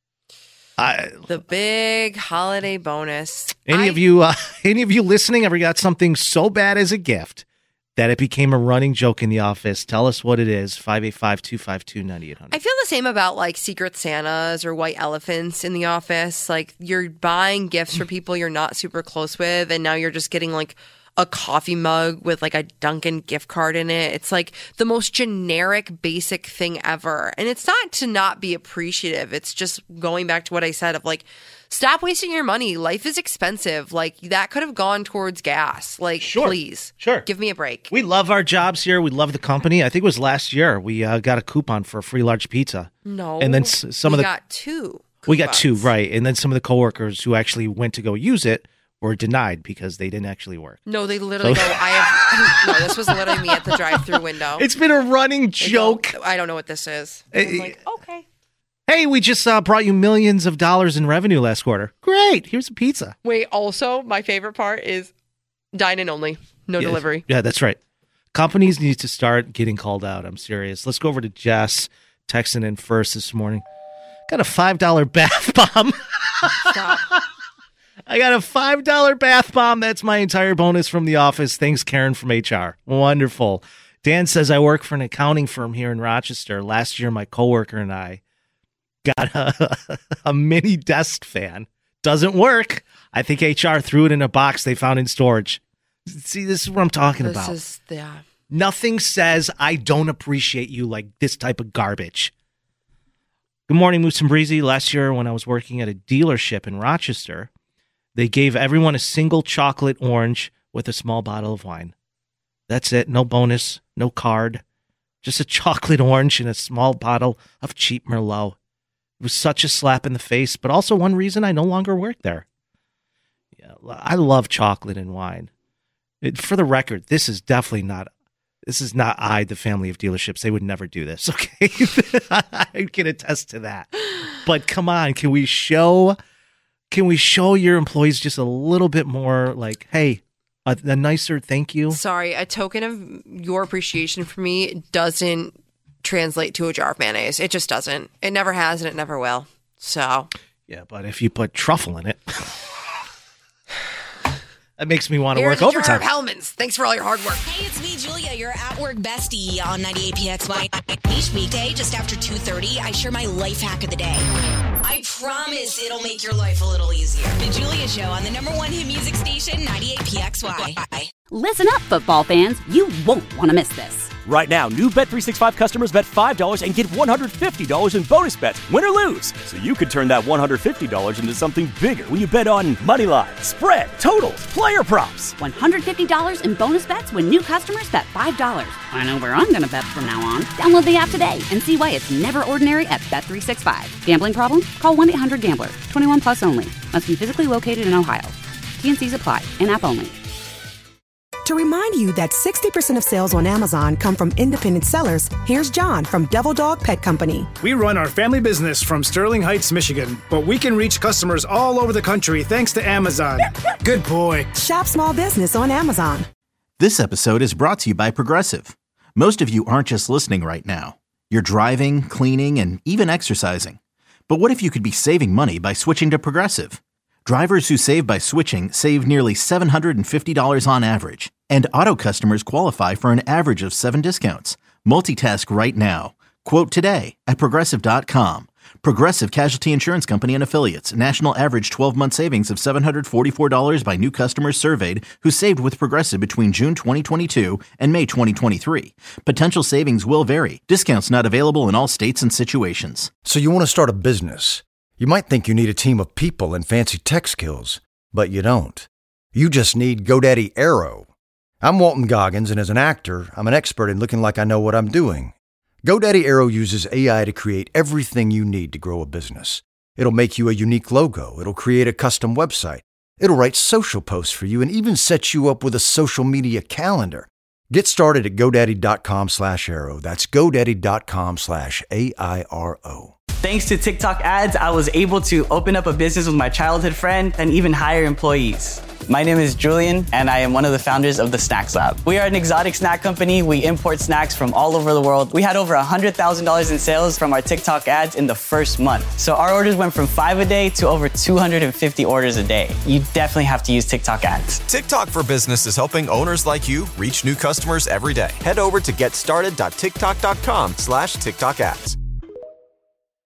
The big holiday bonus. Any of you listening ever got something so bad as a gift that it became a running joke in the office? Tell us what it is. 585-252-9800. I feel the same about like Secret Santas or white elephants in the office. Like you're buying gifts for people you're not super close with, and now you're just getting like a coffee mug with like a Dunkin' gift card in it. It's like the most generic, basic thing ever. And it's not to not be appreciative. It's just going back to what I said of like, stop wasting your money. Life is expensive. Like that could have gone towards gas. Like, please. Sure. Give me a break. We love our jobs here. We love the company. I think it was last year we got a coupon for a free large pizza. No. And then we got two. We got two, right. And then some of the coworkers who actually went to go use it were denied because they didn't actually work. No, they literally go, no, this was literally me at the drive-thru window. It's been a running joke. I don't know what this is. I'm like, okay. Hey, we just brought you millions of dollars in revenue last quarter. Great. Here's a pizza. Wait, also, my favorite part is dine-in only. No delivery. Yeah, that's right. Companies need to start getting called out. I'm serious. Let's go over to Jess, texting in first this morning. Got a $5 bath bomb. Stop. I got a $5 bath bomb. That's my entire bonus from the office. Thanks, Karen from HR. Wonderful. Dan says, I work for an accounting firm here in Rochester. Last year, my coworker and I got a mini desk fan. Doesn't work. I think HR threw it in a box they found in storage. See, this is what I'm talking about. Nothing says I don't appreciate you like this type of garbage. Good morning, Moose and Breezy. Last year, when I was working at a dealership in Rochester, they gave everyone a single chocolate orange with a small bottle of wine. That's it. No bonus, no card. Just a chocolate orange and a small bottle of cheap Merlot. It was such a slap in the face, but also one reason I no longer work there. Yeah, I love chocolate and wine. For the record, this is not the family of dealerships. They would never do this, okay? I can attest to that. But come on, can we show your employees just a little bit more like, hey, a nicer thank you? Sorry, a token of your appreciation for me doesn't translate to a jar of mayonnaise. It just doesn't. It never has and it never will. So. Yeah, but if you put truffle in it, that makes me want to work overtime. Hellman's. Thanks for all your hard work. Hey, it's me, Julia, your at-work bestie on 98PXY. Each weekday, just after 2:30, I share my life hack of the day. I promise it'll make your life a little easier. The Julia Show on the #1 hit music station, 98PXY. Listen up, football fans. You won't want to miss this. Right now, new Bet365 customers bet $5 and get $150 in bonus bets, win or lose. So you could turn that $150 into something bigger when you bet on moneyline, spread, totals, player props. $150 in bonus bets when new customers bet $5. I know where I'm going to bet from now on. Download the app today and see why it's never ordinary at Bet365. Gambling problem? Call 1-800-GAMBLER. 21 plus only. Must be physically located in Ohio. T&Cs apply. In-app only. To remind you that 60% of sales on Amazon come from independent sellers, here's John from Devil Dog Pet Company. We run our family business from Sterling Heights, Michigan, but we can reach customers all over the country thanks to Amazon. Good boy. Shop small business on Amazon. This episode is brought to you by Progressive. Most of you aren't just listening right now. You're driving, cleaning, and even exercising. But what if you could be saving money by switching to Progressive? Drivers who save by switching save nearly $750 on average, and auto customers qualify for an average of 7 discounts. Multitask right now. Quote today at Progressive.com. Progressive Casualty Insurance Company and Affiliates. National average 12-month savings of $744 by new customers surveyed who saved with Progressive between June 2022 and May 2023. Potential savings will vary. Discounts not available in all states and situations. So you want to start a business. You might think you need a team of people and fancy tech skills, but you don't. You just need GoDaddy Aero. I'm Walton Goggins, and as an actor, I'm an expert in looking like I know what I'm doing. GoDaddy Aero uses AI to create everything you need to grow a business. It'll make you a unique logo. It'll create a custom website. It'll write social posts for you and even set you up with a social media calendar. Get started at GoDaddy.com/Aero. That's GoDaddy.com/AIRO. Thanks to TikTok ads, I was able to open up a business with my childhood friend and even hire employees. My name is Julian, and I am one of the founders of the Snacks Lab. We are an exotic snack company. We import snacks from all over the world. We had over $100,000 in sales from our TikTok ads in the first month. So our orders went from 5 a day to over 250 orders a day. You definitely have to use TikTok ads. TikTok for Business is helping owners like you reach new customers every day. Head over to getstarted.tiktok.com/TikTok ads.